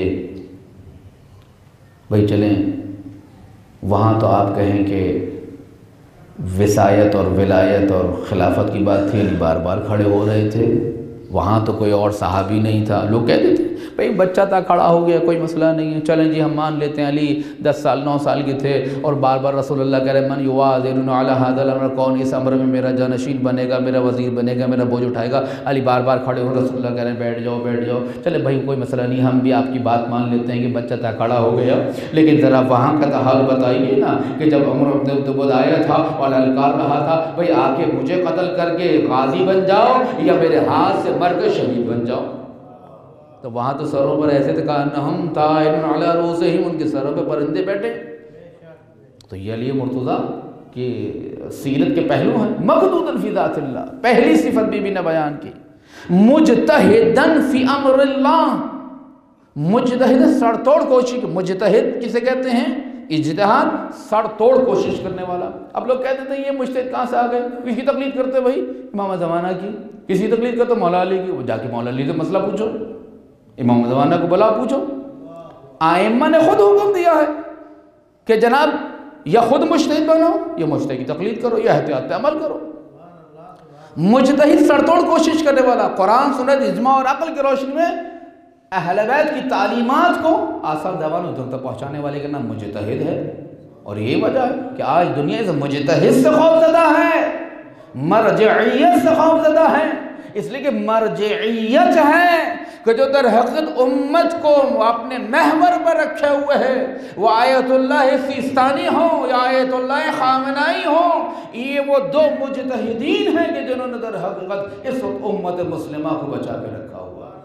Speaker 1: بھئی چلیں وہاں تو آپ کہیں کہ وصایت اور ولایت اور خلافت کی بات تھی، علی بار بار کھڑے ہو رہے تھے، وہاں تو کوئی اور صحابی نہیں تھا، لوگ کہتے تھے بھئی بچہ تھا کھڑا ہو گیا کوئی مسئلہ نہیں ہے، چلیں جی ہم مان لیتے ہیں علی دس سال نو سال کے تھے اور بار بار رسول اللہ کہہ رہے من یواذرن علی ھذا الامر، کون اس امر میں میرا جانشین بنے گا، میرا وزیر بنے گا، میرا بوجھ اٹھائے گا۔ علی بار بار کھڑے ہو، رسول اللہ کہہ رہے ہیں بیٹھ جاؤ بیٹھ جاؤ، چلے بھائی کوئی مسئلہ نہیں، ہم بھی آپ کی بات مان لیتے ہیں کہ بچہ تھا کھڑا ہو گیا، لیکن ذرا وہاں کا تو حال بتائیے نا کہ جب عمر بن عبد آیا تھا اور للکار رہا تھا بھئی آ کے مجھے قتل کر کے غازی بن جاؤ یا میرے ہاتھ سے مر کے شہید بن جاؤ، تو وہاں تو سروں پر ایسے تھے کأنہم طائر علی رؤوسہم، ان کے سروں پہ پرندے بیٹھے۔ تو یہ علی مرتضیٰ کی سیرت کے پہلو ہیں، مقدوداً فی ذات اللہ، پہلی صفت بی بی نے بیان کی، مجتہداً فی امر اللہ، مجتہد سر توڑ کوشش، مجتہد کسے کہتے ہیں؟ اجتہاد، سر توڑ کوشش کرنے والا۔ اب لوگ کہتے تھے یہ مجتہد کہاں سے آ گئے، کس کی تقلید کرتے بھائی؟ امام زمانہ کی۔ کسی تقلید کرتے مولا علی کی، وہ جا کے مولا علی سے مسئلہ پوچھو، امام زمانہ کو بلا پوچھو۔ آئمہ نے خود حکم دیا ہے کہ جناب یا خود مجتہد بنو یا مجتہد کی تقلید کرو یا احتیاط پہ عمل کرو۔ مجتہد سر توڑ کوشش کرنے والا، قرآن سنت اجماع اور عقل کی روشنی میں اہل بیت کی تعلیمات کو آثار دیوانوں تک پہنچانے والے کا نام مجتہد ہے۔ اور یہ وجہ ہے کہ آج دنیا اس مجتہد سے خوف زدہ ہے، مرجعیت سے خوف زدہ ہے، اس لیے کہ مرجعیت ہے کہ جو در حقیقت امت کو اپنے محور پر رکھے ہوئے ہے، وہ آیت اللہ سیستانی ہوں یا آیت اللہ خامنائی ہوں، یہ وہ دو مجتہدین ہیں کہ جنہوں نے در حقیقت اس امت مسلمہ کو بچا کے رکھا ہوا ہے۔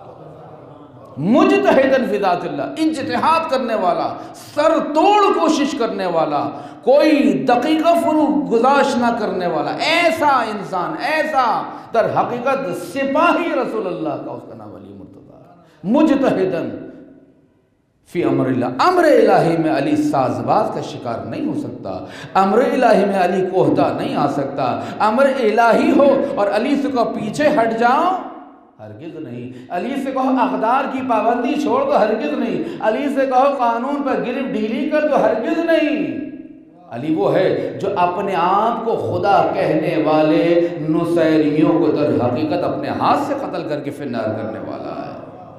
Speaker 1: مجتہداً فی ذات اللہ، اجتہاد کرنے والا، سر توڑ کوشش کرنے والا، کوئی دقیقہ فرو گزاش نہ کرنے والا، ایسا انسان، ایسا در حقیقت سپاہی رسول اللہ کا، اس کا نام علی مرتضیٰ۔ مجتہداً فی امر اللہ، امر الہی میں علی ساز باز کا شکار نہیں ہو سکتا، امر الہی میں علی کوہتا نہیں آ سکتا۔ امر الہی ہو اور علی سے کو پیچھے ہٹ جاؤ ہرگز نہیں۔ علی سے کہو اقدار کی پابندی چھوڑ دو، ہرگز نہیں۔ علی سے کہو قانون پر گرفت ڈھیلی کر دو، ہرگز نہیں۔ علی وہ ہے جو اپنے آپ کو خدا کہنے والے نصیریوں کو در حقیقت اپنے ہاتھ سے قتل کر کے فنار کرنے والا ہے۔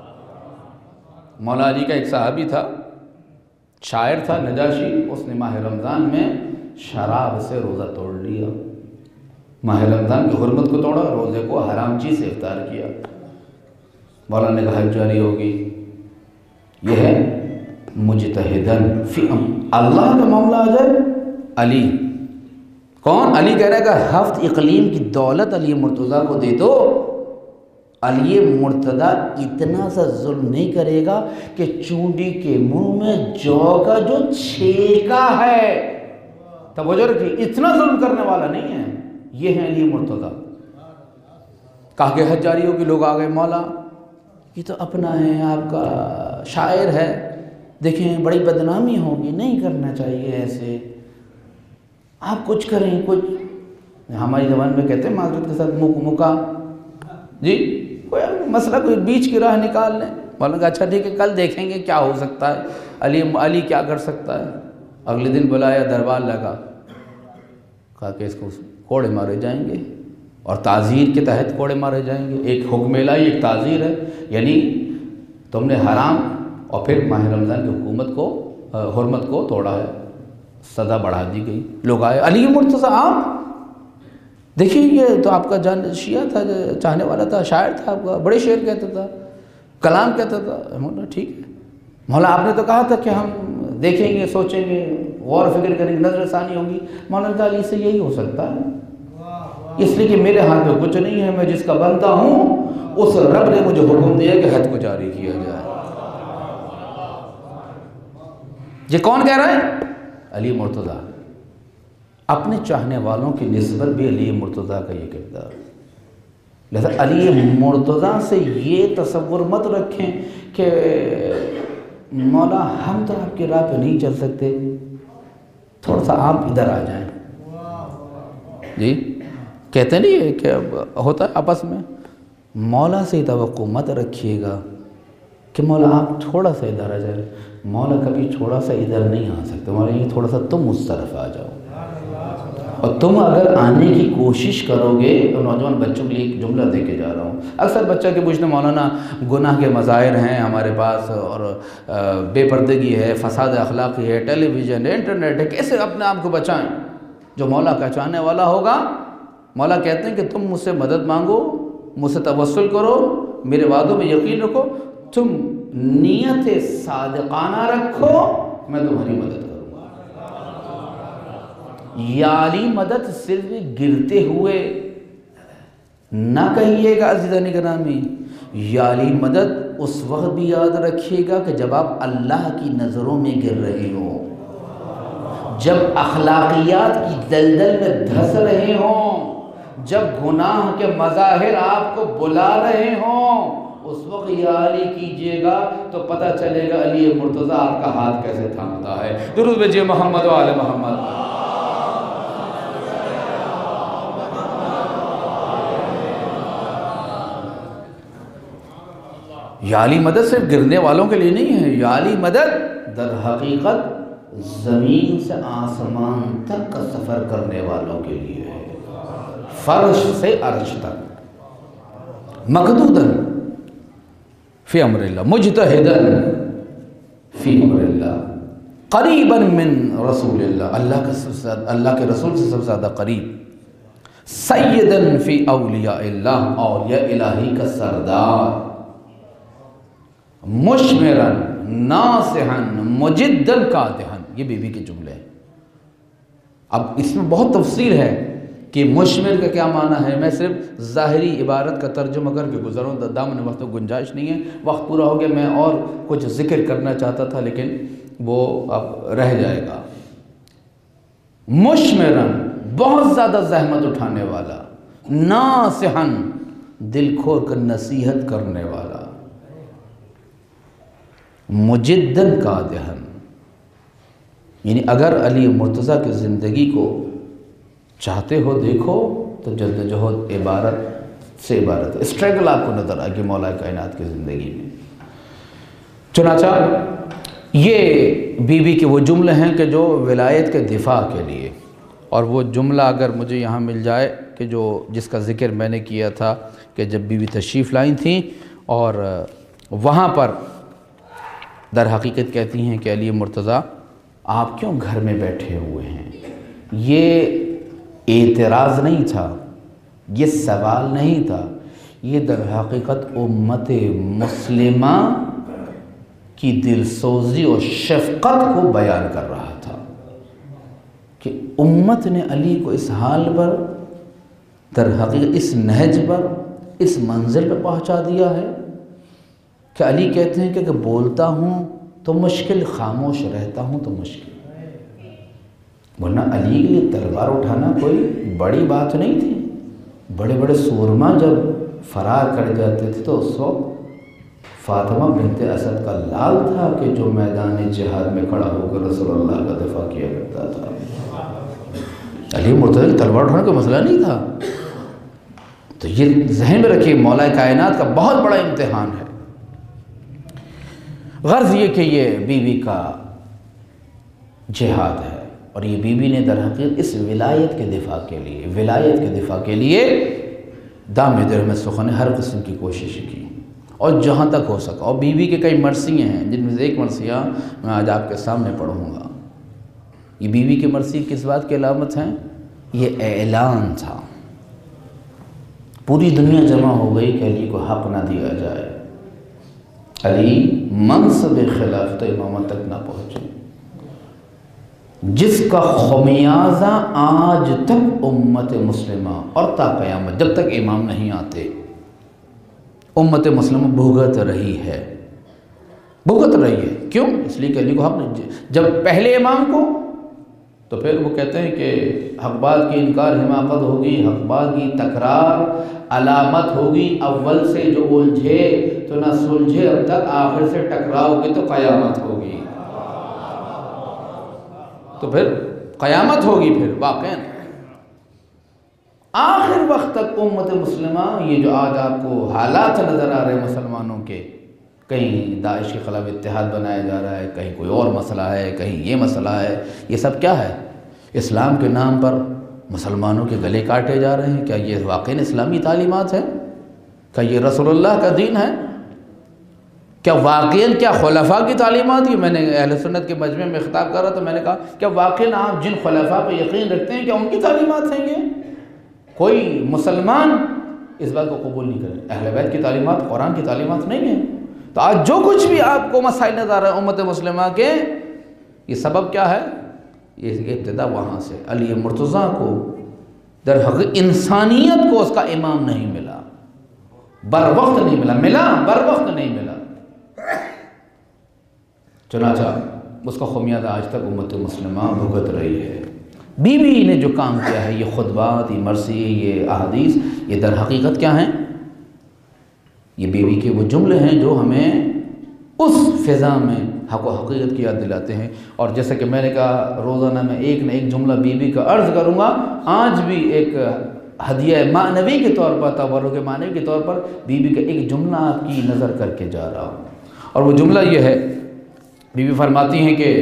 Speaker 1: مولا علی کا ایک صحابی تھا، شاعر تھا، نجاشی، اس نے ماہ رمضان میں شراب سے روزہ توڑ لیا، ماہ رمضان کی حرمت کو توڑا، روزے کو حرام چیز سے افطار کیا۔ مولا نے کہا جاری ہوگی، یہ ہے مجتہدن فی ام، اللہ کا معاملہ آ جائے علی کون؟ علی کہہ رہا ہے کہ ہفت اقلیم کی دولت علی مرتضیٰ کو دے دو، علی مرتضیٰ اتنا سا ظلم نہیں کرے گا کہ چونڈی کے منہ میں جو کا جو چھیکا ہے، توجہ رکھیے، اتنا ظلم کرنے والا نہیں ہے، یہ ہے علی مرتضیٰ۔ کہا کہ حج جاری ہوگی، لوگ آ گئے، مولا یہ تو اپنا ہے، آپ کا شاعر ہے، دیکھیں بڑی بدنامی ہوگی، نہیں کرنا چاہیے ایسے، آپ کچھ کریں، کچھ ہماری زبان میں کہتے ہیں معذرت کے ساتھ مکا جی، کوئی مسئلہ کوئی بیچ کی راہ نکال لیں۔ مولانا کہا اچھا ٹھیک ہے، کل دیکھیں گے کیا ہو سکتا ہے، علی علی کیا کر سکتا ہے۔ اگلے دن بلایا، دربار لگا، کہا کہ اس کو کوڑے مارے جائیں گے، اور تعزیر کے تحت کوڑے مارے جائیں گے۔ ایک حکم الہی، ایک تعزیر ہے، یعنی تم نے حرام اور پھر ماہ رمضان کی حکومت کو حرمت کو توڑا ہے، سزا بڑھا دی گئی۔ لوگ آئے، علی مرتضیٰ آپ دیکھیں، یہ تو آپ کا جان شیعہ تھا، چاہنے والا تھا، شاعر تھا آپ کا، بڑے شعر کہتا تھا، کلام کہتا تھا۔ مولا ٹھیک ہے مولا، آپ نے تو کہا تھا کہ ہم دیکھیں گے، سوچیں گے، غور و فکر کریں گے، نظر ثانی ہوگی۔ مولانا کہا علی سے یہی ہو سکتا ہے، اس لیے کہ میرے ہاتھ میں کچھ نہیں ہے، میں جس کا بندہ ہوں اس رب نے مجھے حکم دیا کہ حد کو جاری کیا جائے۔ یہ کون کہہ رہا ہے؟ علی مرتضیٰ۔ اپنے چاہنے والوں کی نسبت بھی علی مرتضیٰ کا یہ کردار، لہذا علی مرتضیٰ سے یہ تصور مت رکھیں کہ مولا ہم تو آپ کی راہ پہ نہیں چل سکتے، تھوڑا سا آپ ادھر آ جائیں۔ جی کہتے نہیں ہے کہ ہوتا ہے آپس میں، مولا سے توقع مت رکھیے گا کہ مولا آپ تھوڑا سا ادھر آ جائیں۔ مولا کبھی تھوڑا سا ادھر نہیں آ سکتے، مولا یہ تھوڑا سا تم اس طرف آ جاؤ، اور تم اگر آنے کی کوشش کرو گے تو نوجوان بچوں کے لیے ایک جملہ دے کے جا رہا ہوں۔ اکثر بچہ کے پوچھتے مولانا گناہ کے مظاہر ہیں ہمارے پاس، اور بے پردگی ہے، فساد اخلاقی ہے، ٹیلی ویژن ہے، انٹرنیٹ ہے، کیسے اپنے آپ کو بچائیں؟ جو مولا کا چاہنے والا ہوگا، مولا کہتے ہیں کہ تم مجھ سے مدد مانگو، مجھ سے توسل کرو، میرے وعدوں میں یقین رکھو، تم نیت صادقانہ رکھو، میں تمہاری مدد کروں۔ یا علی مدد صرف گرتے ہوئے نہ کہیے گا عزیزان گرامی، یا علی مدد اس وقت بھی یاد رکھیے گا کہ جب آپ اللہ کی نظروں میں گر رہے ہوں، جب اخلاقیات کی دلدل میں دھس رہے ہوں، جب گناہ کے مظاہر آپ کو بلا رہے ہوں، اس وقت یا علی کیجئے گا تو پتہ چلے گا علی مرتضیٰ آپ کا ہاتھ کیسے تھامتا ہے۔ درود بھیجئے محمد و آل محمد۔ یا علی مدد صرف گرنے والوں کے لیے نہیں ہے، یا علی مدد در حقیقت زمین سے آسمان تک کا سفر کرنے والوں کے لیے ہے، فرش سے عرش تک، مقدوداً فی امر اللہ، مجتہداً فی امر اللہ، قریباً من رسول اللہ، اللہ کا سب سے زیادہ، اللہ کے رسول سے سب سے زیادہ قریب، سیداً فی اولیاء اللہ، اولیاء الہی کا سردار، مشمراً ناصحاً مجداً قادحاً، یہ بی بی کے جملے ہیں۔ اب اس میں بہت تفصیل ہے کہ مشمر کا کیا معنی ہے، میں صرف ظاہری عبارت کا ترجمہ کر کے گزروں، دامن وقت و گنجائش نہیں ہے، وقت پورا ہو گیا، میں اور کچھ ذکر کرنا چاہتا تھا لیکن وہ اب رہ جائے گا۔ مشمراً بہت زیادہ زحمت اٹھانے والا، ناصحاً دل کھول کر نصیحت کرنے والا، مجداً قادحاً، یعنی اگر علی مرتضیٰ کی زندگی کو چاہتے ہو دیکھو تو جدوجہد عبارت سے عبارت ہے۔ اسٹرگل آپ کو نظر آئے گی مولا کائنات کی زندگی میں۔ چنانچہ یہ بی بی کے وہ جملے ہیں کہ جو ولایت کے دفاع کے لیے، اور وہ جملہ اگر مجھے یہاں مل جائے کہ جو جس کا ذکر میں نے کیا تھا کہ جب بی بی تشریف لائیں تھیں اور وہاں پر در حقیقت کہتی ہیں کہ علی مرتضیٰ آپ کیوں گھر میں بیٹھے ہوئے ہیں؟ یہ اعتراض نہیں تھا، یہ سوال نہیں تھا، یہ در حقیقت امت مسلمہ کی دلسوزی اور شفقت کو بیان کر رہا تھا کہ امت نے علی کو اس حال پر، در حقیقت اس نہج پر، اس منزل پر پہنچا دیا ہے کہ علی کہتے ہیں کہ بولتا ہوں تو مشکل، خاموش رہتا ہوں تو مشکل۔ ورنہ علی کے لیے تلوار اٹھانا کوئی بڑی بات نہیں تھی۔ بڑے بڑے سورما جب فرار کر جاتے تھے تو اس وقت فاطمہ بنت اسد کا لال تھا کہ جو میدان جہاد میں کھڑا ہو کر رسول اللہ کا دفاع کیا کرتا تھا۔ علی مرتضیٰ تلوار اٹھانا کوئی مسئلہ نہیں تھا۔ تو یہ ذہن میں رکھیے مولا کائنات کا بہت بڑا امتحان ہے۔ غرض یہ کہ یہ بی بی کا جہاد ہے، اور یہ بی بی نے در حقیقت اس ولایت کے دفاع کے لیے ولایت کے دفاع کے لیے دام در میں سخن ہر قسم کی کوشش کی، اور جہاں تک ہو سکا۔ اور بی بی کے کئی مرثیے ہیں جن میں سے ایک مرثیہ میں آج آپ کے سامنے پڑھوں گا۔ یہ بی بی کے مرثیے کس بات کی علامت ہیں؟ یہ اعلان تھا، پوری دنیا جمع ہو گئی کہ علی کو حق نہ دیا جائے، علی منصب خلافت امامت تک نہ پہنچے، جس کا خمیازہ آج تک امت مسلمہ اور تا قیامت جب تک امام نہیں آتے امت مسلمہ بھگت رہی ہے بھگت رہی ہے کیوں؟ اس لیے کہ علی کو حق نہیں، جب پہلے امام کو تو پھر وہ کہتے ہیں کہ حق بات کی انکار حماقت ہوگی، حق بات کی تکرار علامت ہوگی، اول سے جو الجھے تو نہ سلجھے، اب تک آخر سے ٹکراؤ گے تو قیامت ہوگی، تو پھر قیامت ہوگی۔ پھر واقعاً آخر وقت تک امت مسلمہ، یہ جو آج آپ کو حالات نظر آ رہے ہیں مسلمانوں کے، کہیں داعش کے خلاف اتحاد بنایا جا رہا ہے، کہیں کوئی اور مسئلہ ہے، کہیں یہ مسئلہ ہے، یہ سب کیا ہے؟ اسلام کے نام پر مسلمانوں کے گلے کاٹے جا رہے ہیں۔ کیا یہ واقعی اسلامی تعلیمات ہے؟ کیا یہ رسول اللہ کا دین ہے؟ کیا واقعاً کیا خلفاء کی تعلیمات؟ یہ میں نے اہل سنت کے مجمع میں خطاب کر رہا تو میں نے کہا کیا واقعاً آپ جن خلفاء پہ یقین رکھتے ہیں کیا ان کی تعلیمات ہیں یہ؟ کوئی مسلمان اس بات کو قبول نہیں کرے، اہل بیت کی تعلیمات قرآن کی تعلیمات نہیں ہیں۔ تو آج جو کچھ بھی آپ کو مسائل نظر آ رہے ہیں امت مسلمہ کے، یہ سبب کیا ہے؟ یہ ابتدا وہاں سے علی مرتضیٰ کو در حقیقت انسانیت کو اس کا امام نہیں ملا، بر وقت نہیں ملا ملا بر وقت نہیں ملا، چنانچہ اس کا خمیازہ آج تک امت مسلمہ بھگت رہی ہے۔ بی بی نے جو کام کیا ہے، یہ خطبات، یہ مرثیے، یہ احادیث، یہ در حقیقت کیا ہیں؟ یہ بی بی کے وہ جملے ہیں جو ہمیں اس فضا میں حق و حقیقت کی یاد دلاتے ہیں۔ اور جیسا کہ میں نے کہا روزانہ میں ایک نہ ایک جملہ بی بی کا عرض کروں گا، آج بھی ایک ہدیہ معنوی کے طور پر، تبرک معنوی کے طور پر بی بی کا ایک جملہ آپ کی نظر کر کے جا رہا ہوں، اور وہ جملہ یہ ہے، بی بی فرماتی ہیں کہ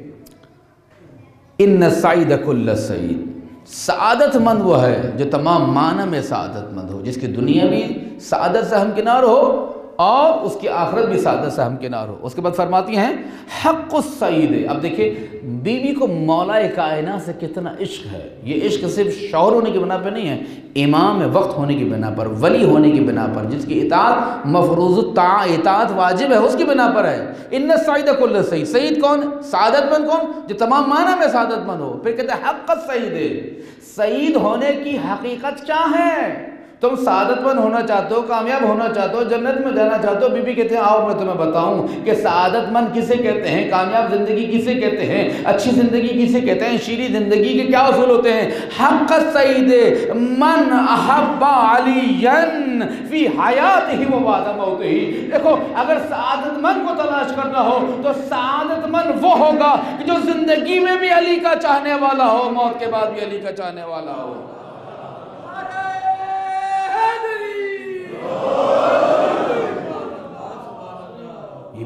Speaker 1: ان سعید کل سعید، سعادت مند وہ ہے جو تمام معنی میں سعادت مند ہو، جس کی دنیا بھی سعادت سے ہمکنار ہو اور اس کی آخرت بھی سعادت سے ہمکنار ہو۔ اس کے بعد فرماتی ہیں حق السعید۔ اب دیکھیں بی بی کو مولا کائنات سے کتنا عشق ہے۔ یہ عشق صرف شوہر ہونے کی بنا پر نہیں ہے، امام وقت ہونے کی بنا پر، ولی ہونے کی بنا پر، جس کی اطاعت مفروض اطاعت واجب ہے اس کی بنا پر ہے۔ ان سعید کل سعید، سعید کون؟ سعادت مند کون؟ جو تمام معنی میں سعادت مند ہو۔ پھر کہتے ہیں حق السعید، سعید ہونے کی حقیقت کیا ہے؟ تم سعادت مند ہونا چاہتے ہو، کامیاب ہونا چاہتے ہو، جنت میں جانا چاہتے ہو، بی بی کہتے ہیں آؤ میں تمہیں بتاؤں کہ سعادت مند کسے کہتے ہیں، کامیاب زندگی کسے کہتے ہیں، اچھی زندگی کسے کہتے ہیں، شیریں زندگی کے کیا اصول ہوتے ہیں؟ حق السعید من احب علیٰ فی حیاتہ و بعد موتہ۔ دیکھو اگر سعادت مند کو تلاش کرنا ہو تو سعادت مند وہ ہوگا کہ جو زندگی میں بھی علی کا چاہنے والا ہو، موت کے بعد بھی علی کا چاہنے والا ہو۔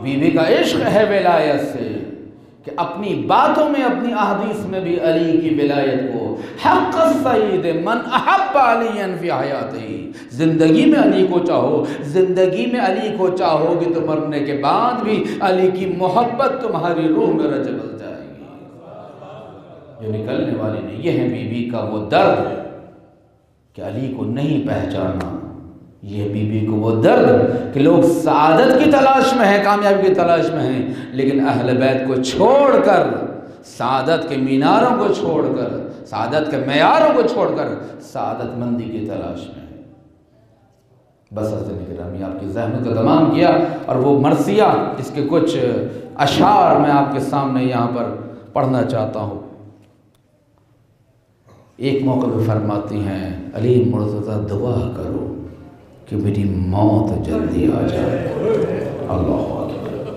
Speaker 1: بیوی کا عشق ہے ولایت سے کہ اپنی باتوں میں اپنی احادیث میں بھی علی کی ولایت کو حق السید من احب علی فی حیاتہ، زندگی میں علی کو چاہو، زندگی میں علی کو چاہو گے تو مرنے کے بعد بھی علی کی محبت تمہاری روح میں رچبل جائے گی، جو نکلنے والی نہیں۔ یہ ہے بی بی کا وہ درد کہ علی کو نہیں پہچانا، یہ بی بی کو وہ درد کہ لوگ سعادت کی تلاش میں ہیں، کامیابی کی تلاش میں ہیں، لیکن اہل بیت کو چھوڑ کر، سعادت کے میناروں کو چھوڑ کر، سعادت کے معیاروں کو چھوڑ کر سعادت مندی کی تلاش میں ہیں۔ بس حضرت گرامی آپ کی زحمت کو تمام کیا، اور وہ مرثیہ اس کے کچھ اشعار میں آپ کے سامنے یہاں پر پڑھنا چاہتا ہوں۔ ایک موقع پہ فرماتی ہیں علی مرتضیٰ دعا کرو کہ میری موت جلدی آ جائے، اللہ اکبر،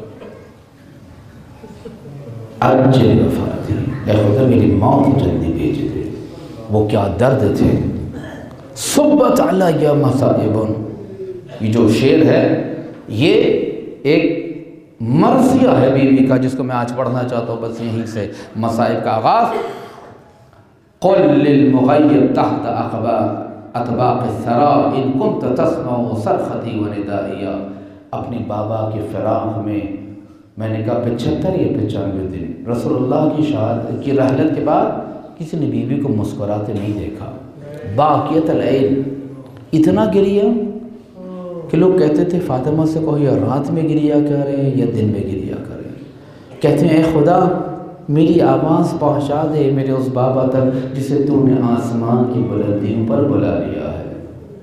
Speaker 1: اجل وفاتی، اے خدا میری موت جلدی بھیج دے۔ وہ کیا درد تھے۔ صبت علی مصائب، یہ جو شعر ہے یہ ایک مرثیہ ہے بی بی کا جس کو میں آج پڑھنا چاہتا ہوں، بس یہیں سے مصائب کا آغاز۔ قل للمغیب تحت اطباق الثرى ان كنت تسمع صرختی وندائیا، اپنے بابا کے فراق میں میں نے کہا پچہتر یا پچانوے دن رسول اللہ کی شہادت کی رحلت کے بعد کسی نے بیوی کو مسکراتے نہیں دیکھا، باقیت العین، اتنا گریا کہ لوگ کہتے تھے فاطمہ سے کہو یا رات میں گریا کریں یا دن میں گریا کریں، کہتے ہیں اے خدا میری آواز پہنچا دے میرے اس بابا تک جسے تو نے آسمان کی بلندیوں پر بلا لیا ہے۔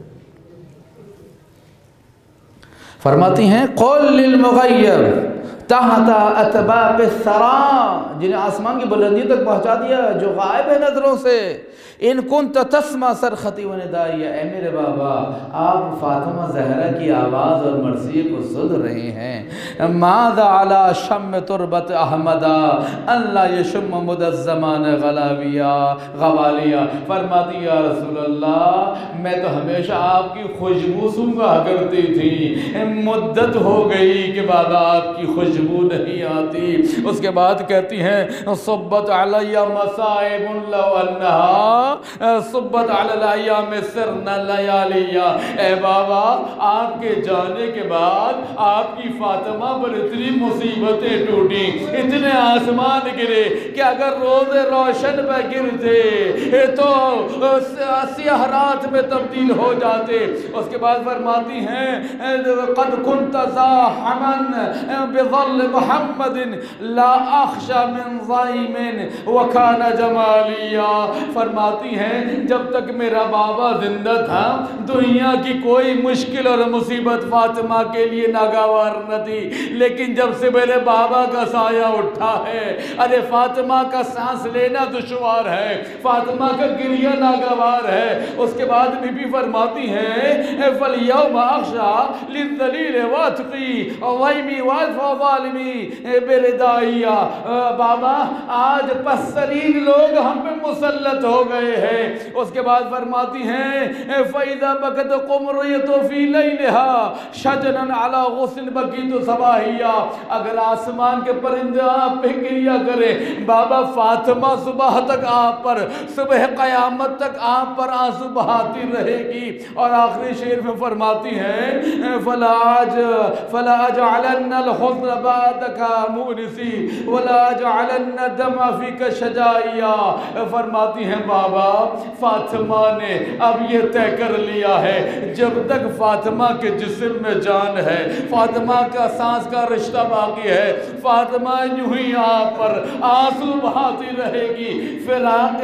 Speaker 1: فرماتی ہیں قل للمغیب تحت اطباق الثرى، جنہیں آسمان کی بلندی تک پہنچا دیا جو غائب ہے نظروں سے، ان کنت تسمع صرختی وندائی، اے میرے بابا آپ فاطمہ زہرا کی آواز اور مرثیے کو سن رہے ہیں، ماذا علی شم تربت احمدا اللہ یشم مد الزمان غلاویہ غوالیہ، فرماتی یا رسول اللہ میں تو ہمیشہ آپ کی خوشبو سونگا کرتی تھی، مدت ہو گئی کہ بابا آپ کی خوشبو نہیں آتی۔ اس کے بعد کہتی ہیں صبت علی مصائب لو انہا صبت علی الایام سرنا لیالیا، اے بابا آپ کے جانے کے بعد آپ کی فاطمہ پر اتنی مصیبتیں ٹوٹی، اتنے آسمان گرے کہ اگر روز روشن پہ گرتے تو سیاہ رات میں تبدیل ہو جاتے۔ اس کے بعد فرماتی ہیں قد كنت زاحما بظل محمد لا اخشى من ضائم وكان جمالیا، فرماتی ہیں جب تک میرا بابا زندہ تھا دنیا کی کوئی مشکل اور مصیبت فاطمہ کے لیے ناگوار نہ تھی، لیکن جب سے میرے بابا کا سایہ اٹھا ہے ارے فاطمہ کا سانس لینا دشوار ہے، فاطمہ کا گریہ ناگوار ہے۔ اس کے بعد بی بی فرماتی ہیں فَالْيَوْمَ أَخْشَى لِلذَّلِيلِ وَاتْقِي وَيْمِي وَالْفَوَالِمِي بِرِدَائِيَا، بابا آج پسترین لوگ ہم پہ مسلط ہو گئے ہیں۔ اس کے بعد فرماتی ہیں فَإِذَا بَكَتْ قُمْرِيَةُ فِي لَيْلِهَا شَجْنًا عَلَى غُصٍ بَكِيتُ صَبَاحِيَّا، اگر آسمان کے پرندے آپ پہ گریا کرے بابا فاطمہ صبح تک آپ پر، صبح قیامت تک آپ پر آنسو بہاتی رہے گی۔ اور آخری شعر میں فرماتی ہیں فَلَا فَلَا أَجْعَلَنَّ الْحُزْنَ بَعْدَكَ مُؤْنِسِي وَلَا أَجْعَلَنَّ الدَّمْعَ فِيكَ شَجَائِيًّا، فرماتی ہیں بابا فاطمہ نے اب یہ طے کر لیا ہے جب تک فاطمہ کے جسم میں جان ہے، فاطمہ کا سانس کا رشتہ باقی ہے، فاطمہ یوں ہی آپ پر آنسو بہاتی رہے گی، فراق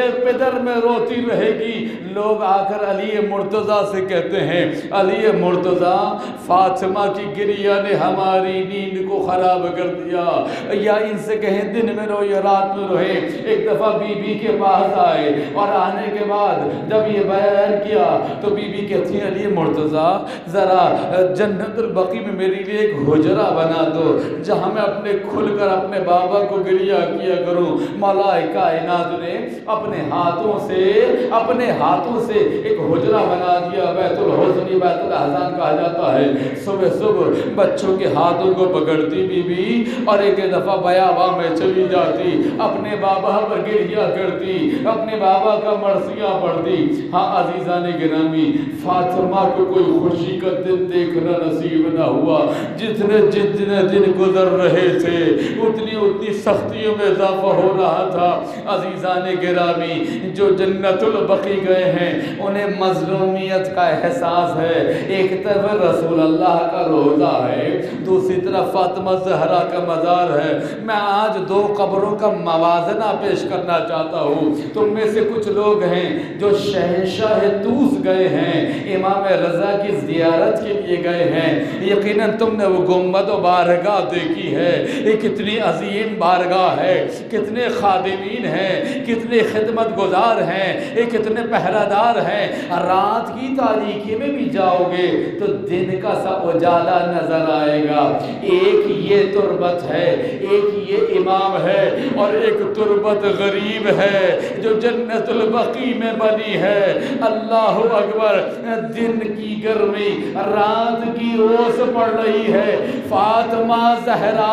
Speaker 1: پدر میں روتی رہے گی۔ لوگ آ کر علی مرتضیٰ سے کہتے ہیں علی مرتضیٰ فاطمہ کی گریہ نے ہماری نیند کو خراب کر دیا، یا ان سے کہیں دن میں رو یا رات میں روئے۔ ایک دفعہ بی بی کے پاس آئے اور آنے کے بعد جب یہ بیان کیا تو بی بی کہتی ہیں علی مرتضیٰ ذرا جنت البقیع میں میرے لیے ایک حجرہ بنا دو جہاں میں اپنے کھل کر اپنے بابا کو گریہ کیا کروں۔ مولا کائنات نے اپنے ہاتھوں سے اپنے ہاتھوں سے ایک حجرہ بنا دیا، بیت الحزن بیت الاحزان کہا جاتا ہے۔ صبح صبح بچوں کے ہاتھوں کو
Speaker 2: پکڑتی بی بی اور ایک دفعہ بیاباں میں چلی جاتی، اپنے بابا پر گریہ کرتی، اپنے بابا کا مرثیہ پڑھتی۔ ہاں عزیزان گرامی، فاطمہ کو کوئی خوشی کا دن دیکھنا نصیب نہ ہوا۔ جتنے جتنے دن گزر رہے تھے اتنی اتنی سختیوں میں اضافہ ہو رہا تھا۔ عزیزان گرامی، جو جنت البقیع گئے ہیں انہیں مظلومیت کا احساس ہے۔ ایک طرف رسول اللہ کا روضہ ہے، دوسری طرف فاطمہ زہرا کا مزار ہے۔ میں آج دو قبروں کا موازنہ پیش کرنا چاہتا ہوں۔ تم میں سے کچھ لوگ ہیں جو شہنشاہ طوس گئے ہیں، امام رضا کی زیارت کے لیے گئے ہیں۔ یقیناً تم نے وہ گنبد و بارگاہ دیکھی ہے، یہ کتنی عظیم بارگاہ ہے، کتنے خادمین ہیں، کتنے خدمت گزار ہیں، یہ کتنے پہرہ دار ہیں۔ رات کی تاریکی میں بھی جاؤ گے تو دن کا سا اجالا نظر آئے گا۔ ایک یہ تربت ہے، ایک یہ امام ہے، اور ایک تربت غریب ہے جو جنت البقیع میں بنی ہے۔ اللہ اکبر، دن کی گرمی رات کی اوس پڑ رہی ہے۔ فاطمہ زہرا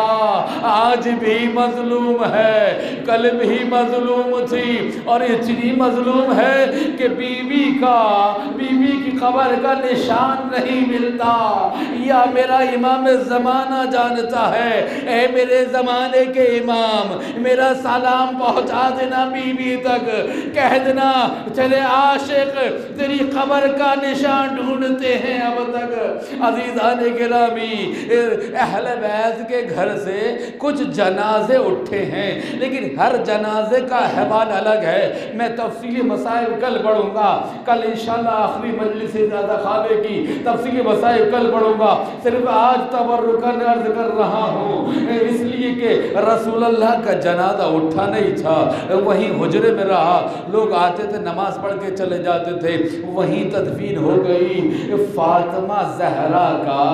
Speaker 2: آج بھی مظلوم ہے، کل بھی مظلوم تھی، اور اتنی مظلوم ہے کہ بیوی کا بیوی کی قبر کا نشان نہیں ملتا۔ یا میرا امام زمانہ جانتا ہے، اے میرے زمانے کے امام، میرا سلام پہنچا دینا بیوی تک، کہہ دینا چلے عاشق تیری قبر کا نشان ڈھونڈتے ہیں اب تک۔ عزیزان گرامی، اہل بیت کے گھر سے کچھ جنازے اٹھے ہیں، لیکن ہر جنازے کا احوال الگ ہے۔ میں تفصیلی مسائل کل پڑھوں گا، کل انشاءاللہ آخری مجلس زیادہ خالے کی تفصیلی مسائل کل پڑھوں گا۔ صرف آج تبرکاً عرض کر رہا ہوں، اس لیے کہ رسول اللہ کا جنازہ اٹھا نہیں تھا، وہیں حجرے میں رہا، لوگ آتے تھے نماز پڑھ کے چلے جاتے تھے، وہیں تدفین ہو گئی۔ فاطمہ زہرا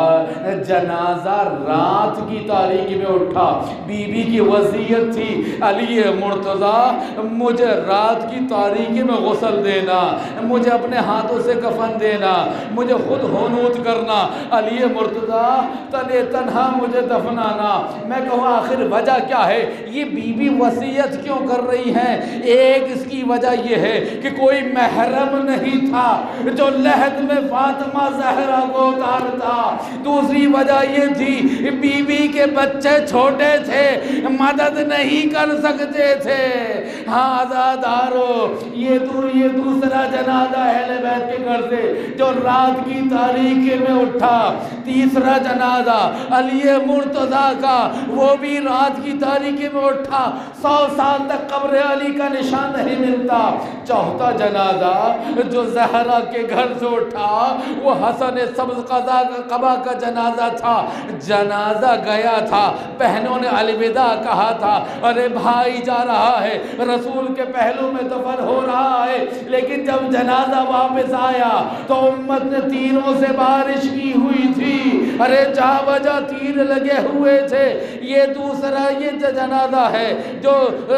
Speaker 2: کا جنازہ رات کی تاریکی میں اٹھا۔ بی بی کی وصیت تھی، علی مرتضیٰ مجھے رات کی تاریکی میں غسل دینا، مجھے اپنے ہاتھوں سے کفن دینا، مجھے خود ہونوت کرنا، علی مرتضیٰ تنے تنہا مجھے دفنانا۔ میں کہوں آخر وجہ کیا ہے؟ یہ بی بی وصیت کیوں کر رہی ہیں؟ ایک اس کی وجہ یہ ہے کہ کوئی محرم نہیں تھا جو لحد میں فاطمہ زہرا کو اتارتا۔ دوسری وجہ یہ تھی بی بی کے بچے چھوٹے تھے، مدد نہیں کر سکتے تھے۔ ہاں عزادارو، یہ تو یہ دوسرا جنازہ اہل بیت کے گھر سے جو رات کی تاریکی میں اٹھا۔ تیسرا جنازہ علی مرتضیٰ کا، وہ بھی رات کی تاریکی میں اٹھا، سو سال تک قبر علی کا نشان نہیں ملتا۔ چوتھا جنازہ جو زہرا کے گھر سے اٹھا وہ حسن سبز قبا کا جنازہ تھا۔ جنازہ گیا تھا، بہنوں نے الوداع کہا تھا، ارے بھائی جا رہا ہے، رسول کے پہلو میں دفن ہو رہا ہے، لیکن جب جنازہ واپس آیا تو امت نے تیروں سے بارش کی ہوئی تھی، ارے جا بجا تیر لگے ہوئے تھے۔ یہ دوسرا یہ جنازہ ہے جو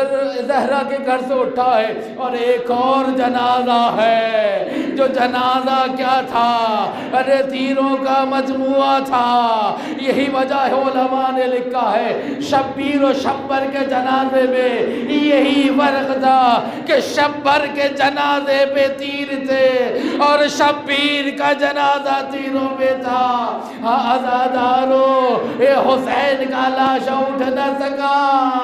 Speaker 2: زہرا کے گھر سے اٹھا ہے۔ اور ایک اور جنازہ ہے جو جنازہ کیا تھا؟ ارے تیروں کا مجموعہ تھا۔ یہی وجہ ہے علماء نے لکھا ہے شبیر و شبر کے جنازے میں یہی فرق تھا کہ شبر کے جنازے پہ تیر تھے اور شبیر کا جنازہ تیروں پہ تھا۔ ہاں عزادارو، اے حسین کا لاشا اٹھ نہ سکا۔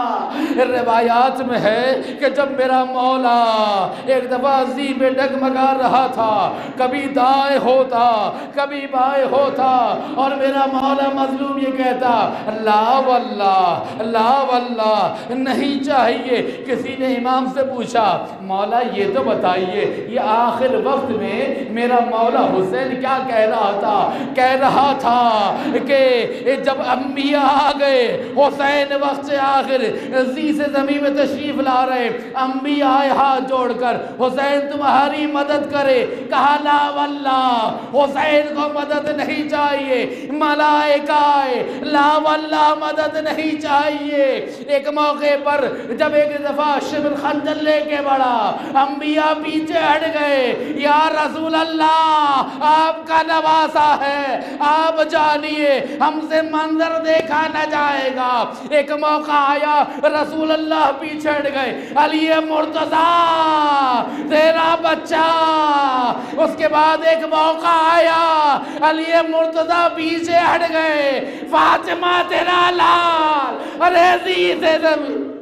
Speaker 2: روایات میں ہے کہ جب میرا مولا ایک دفعہ عزی میں ڈگمگا رہا تھا، کبھی دائیں ہوتا کبھی بائیں ہوتا، اور میرا مولا مظلوم یہ کہتا لا واللہ لا واللہ نہیں چاہیے۔ کسی نے امام سے پوچھا مولا یہ تو بتائیے یہ آخر وقت میں میرا مولا حسین کیا کہہ رہا تھا؟ کہہ رہا تھا کہ جب انبیاء آ گئے حسین وقت آخر زی سے زمین میں تشریف لا رہے، انبیاء آئے ہاتھ جوڑ کر حسین تمہاری مدد کرے، کہا لا واللہ حسین کو مدد نہیں چاہیے، ملائکہ آئے لا واللہ مدد نہیں چاہیے۔ ایک موقع پر جب ایک دفعہ شبر خنجر لے کے بڑھا، انبیاء پیچھے ہٹ گئے، یا رسول اللہ آپ کا نواسا ہے، آپ جانیے ہم سے منظر دیکھا نہ جائے گا۔ ایک موقع آیا رسول اللہ پیچھے ہٹ گئے، علی مرتضیٰ تیرا بچہ۔ اس کے بعد ایک موقع آیا علی مرتضیٰ پیچھے ہٹ گئے، فاطمہ تیرا لال، ارے زی سے زمین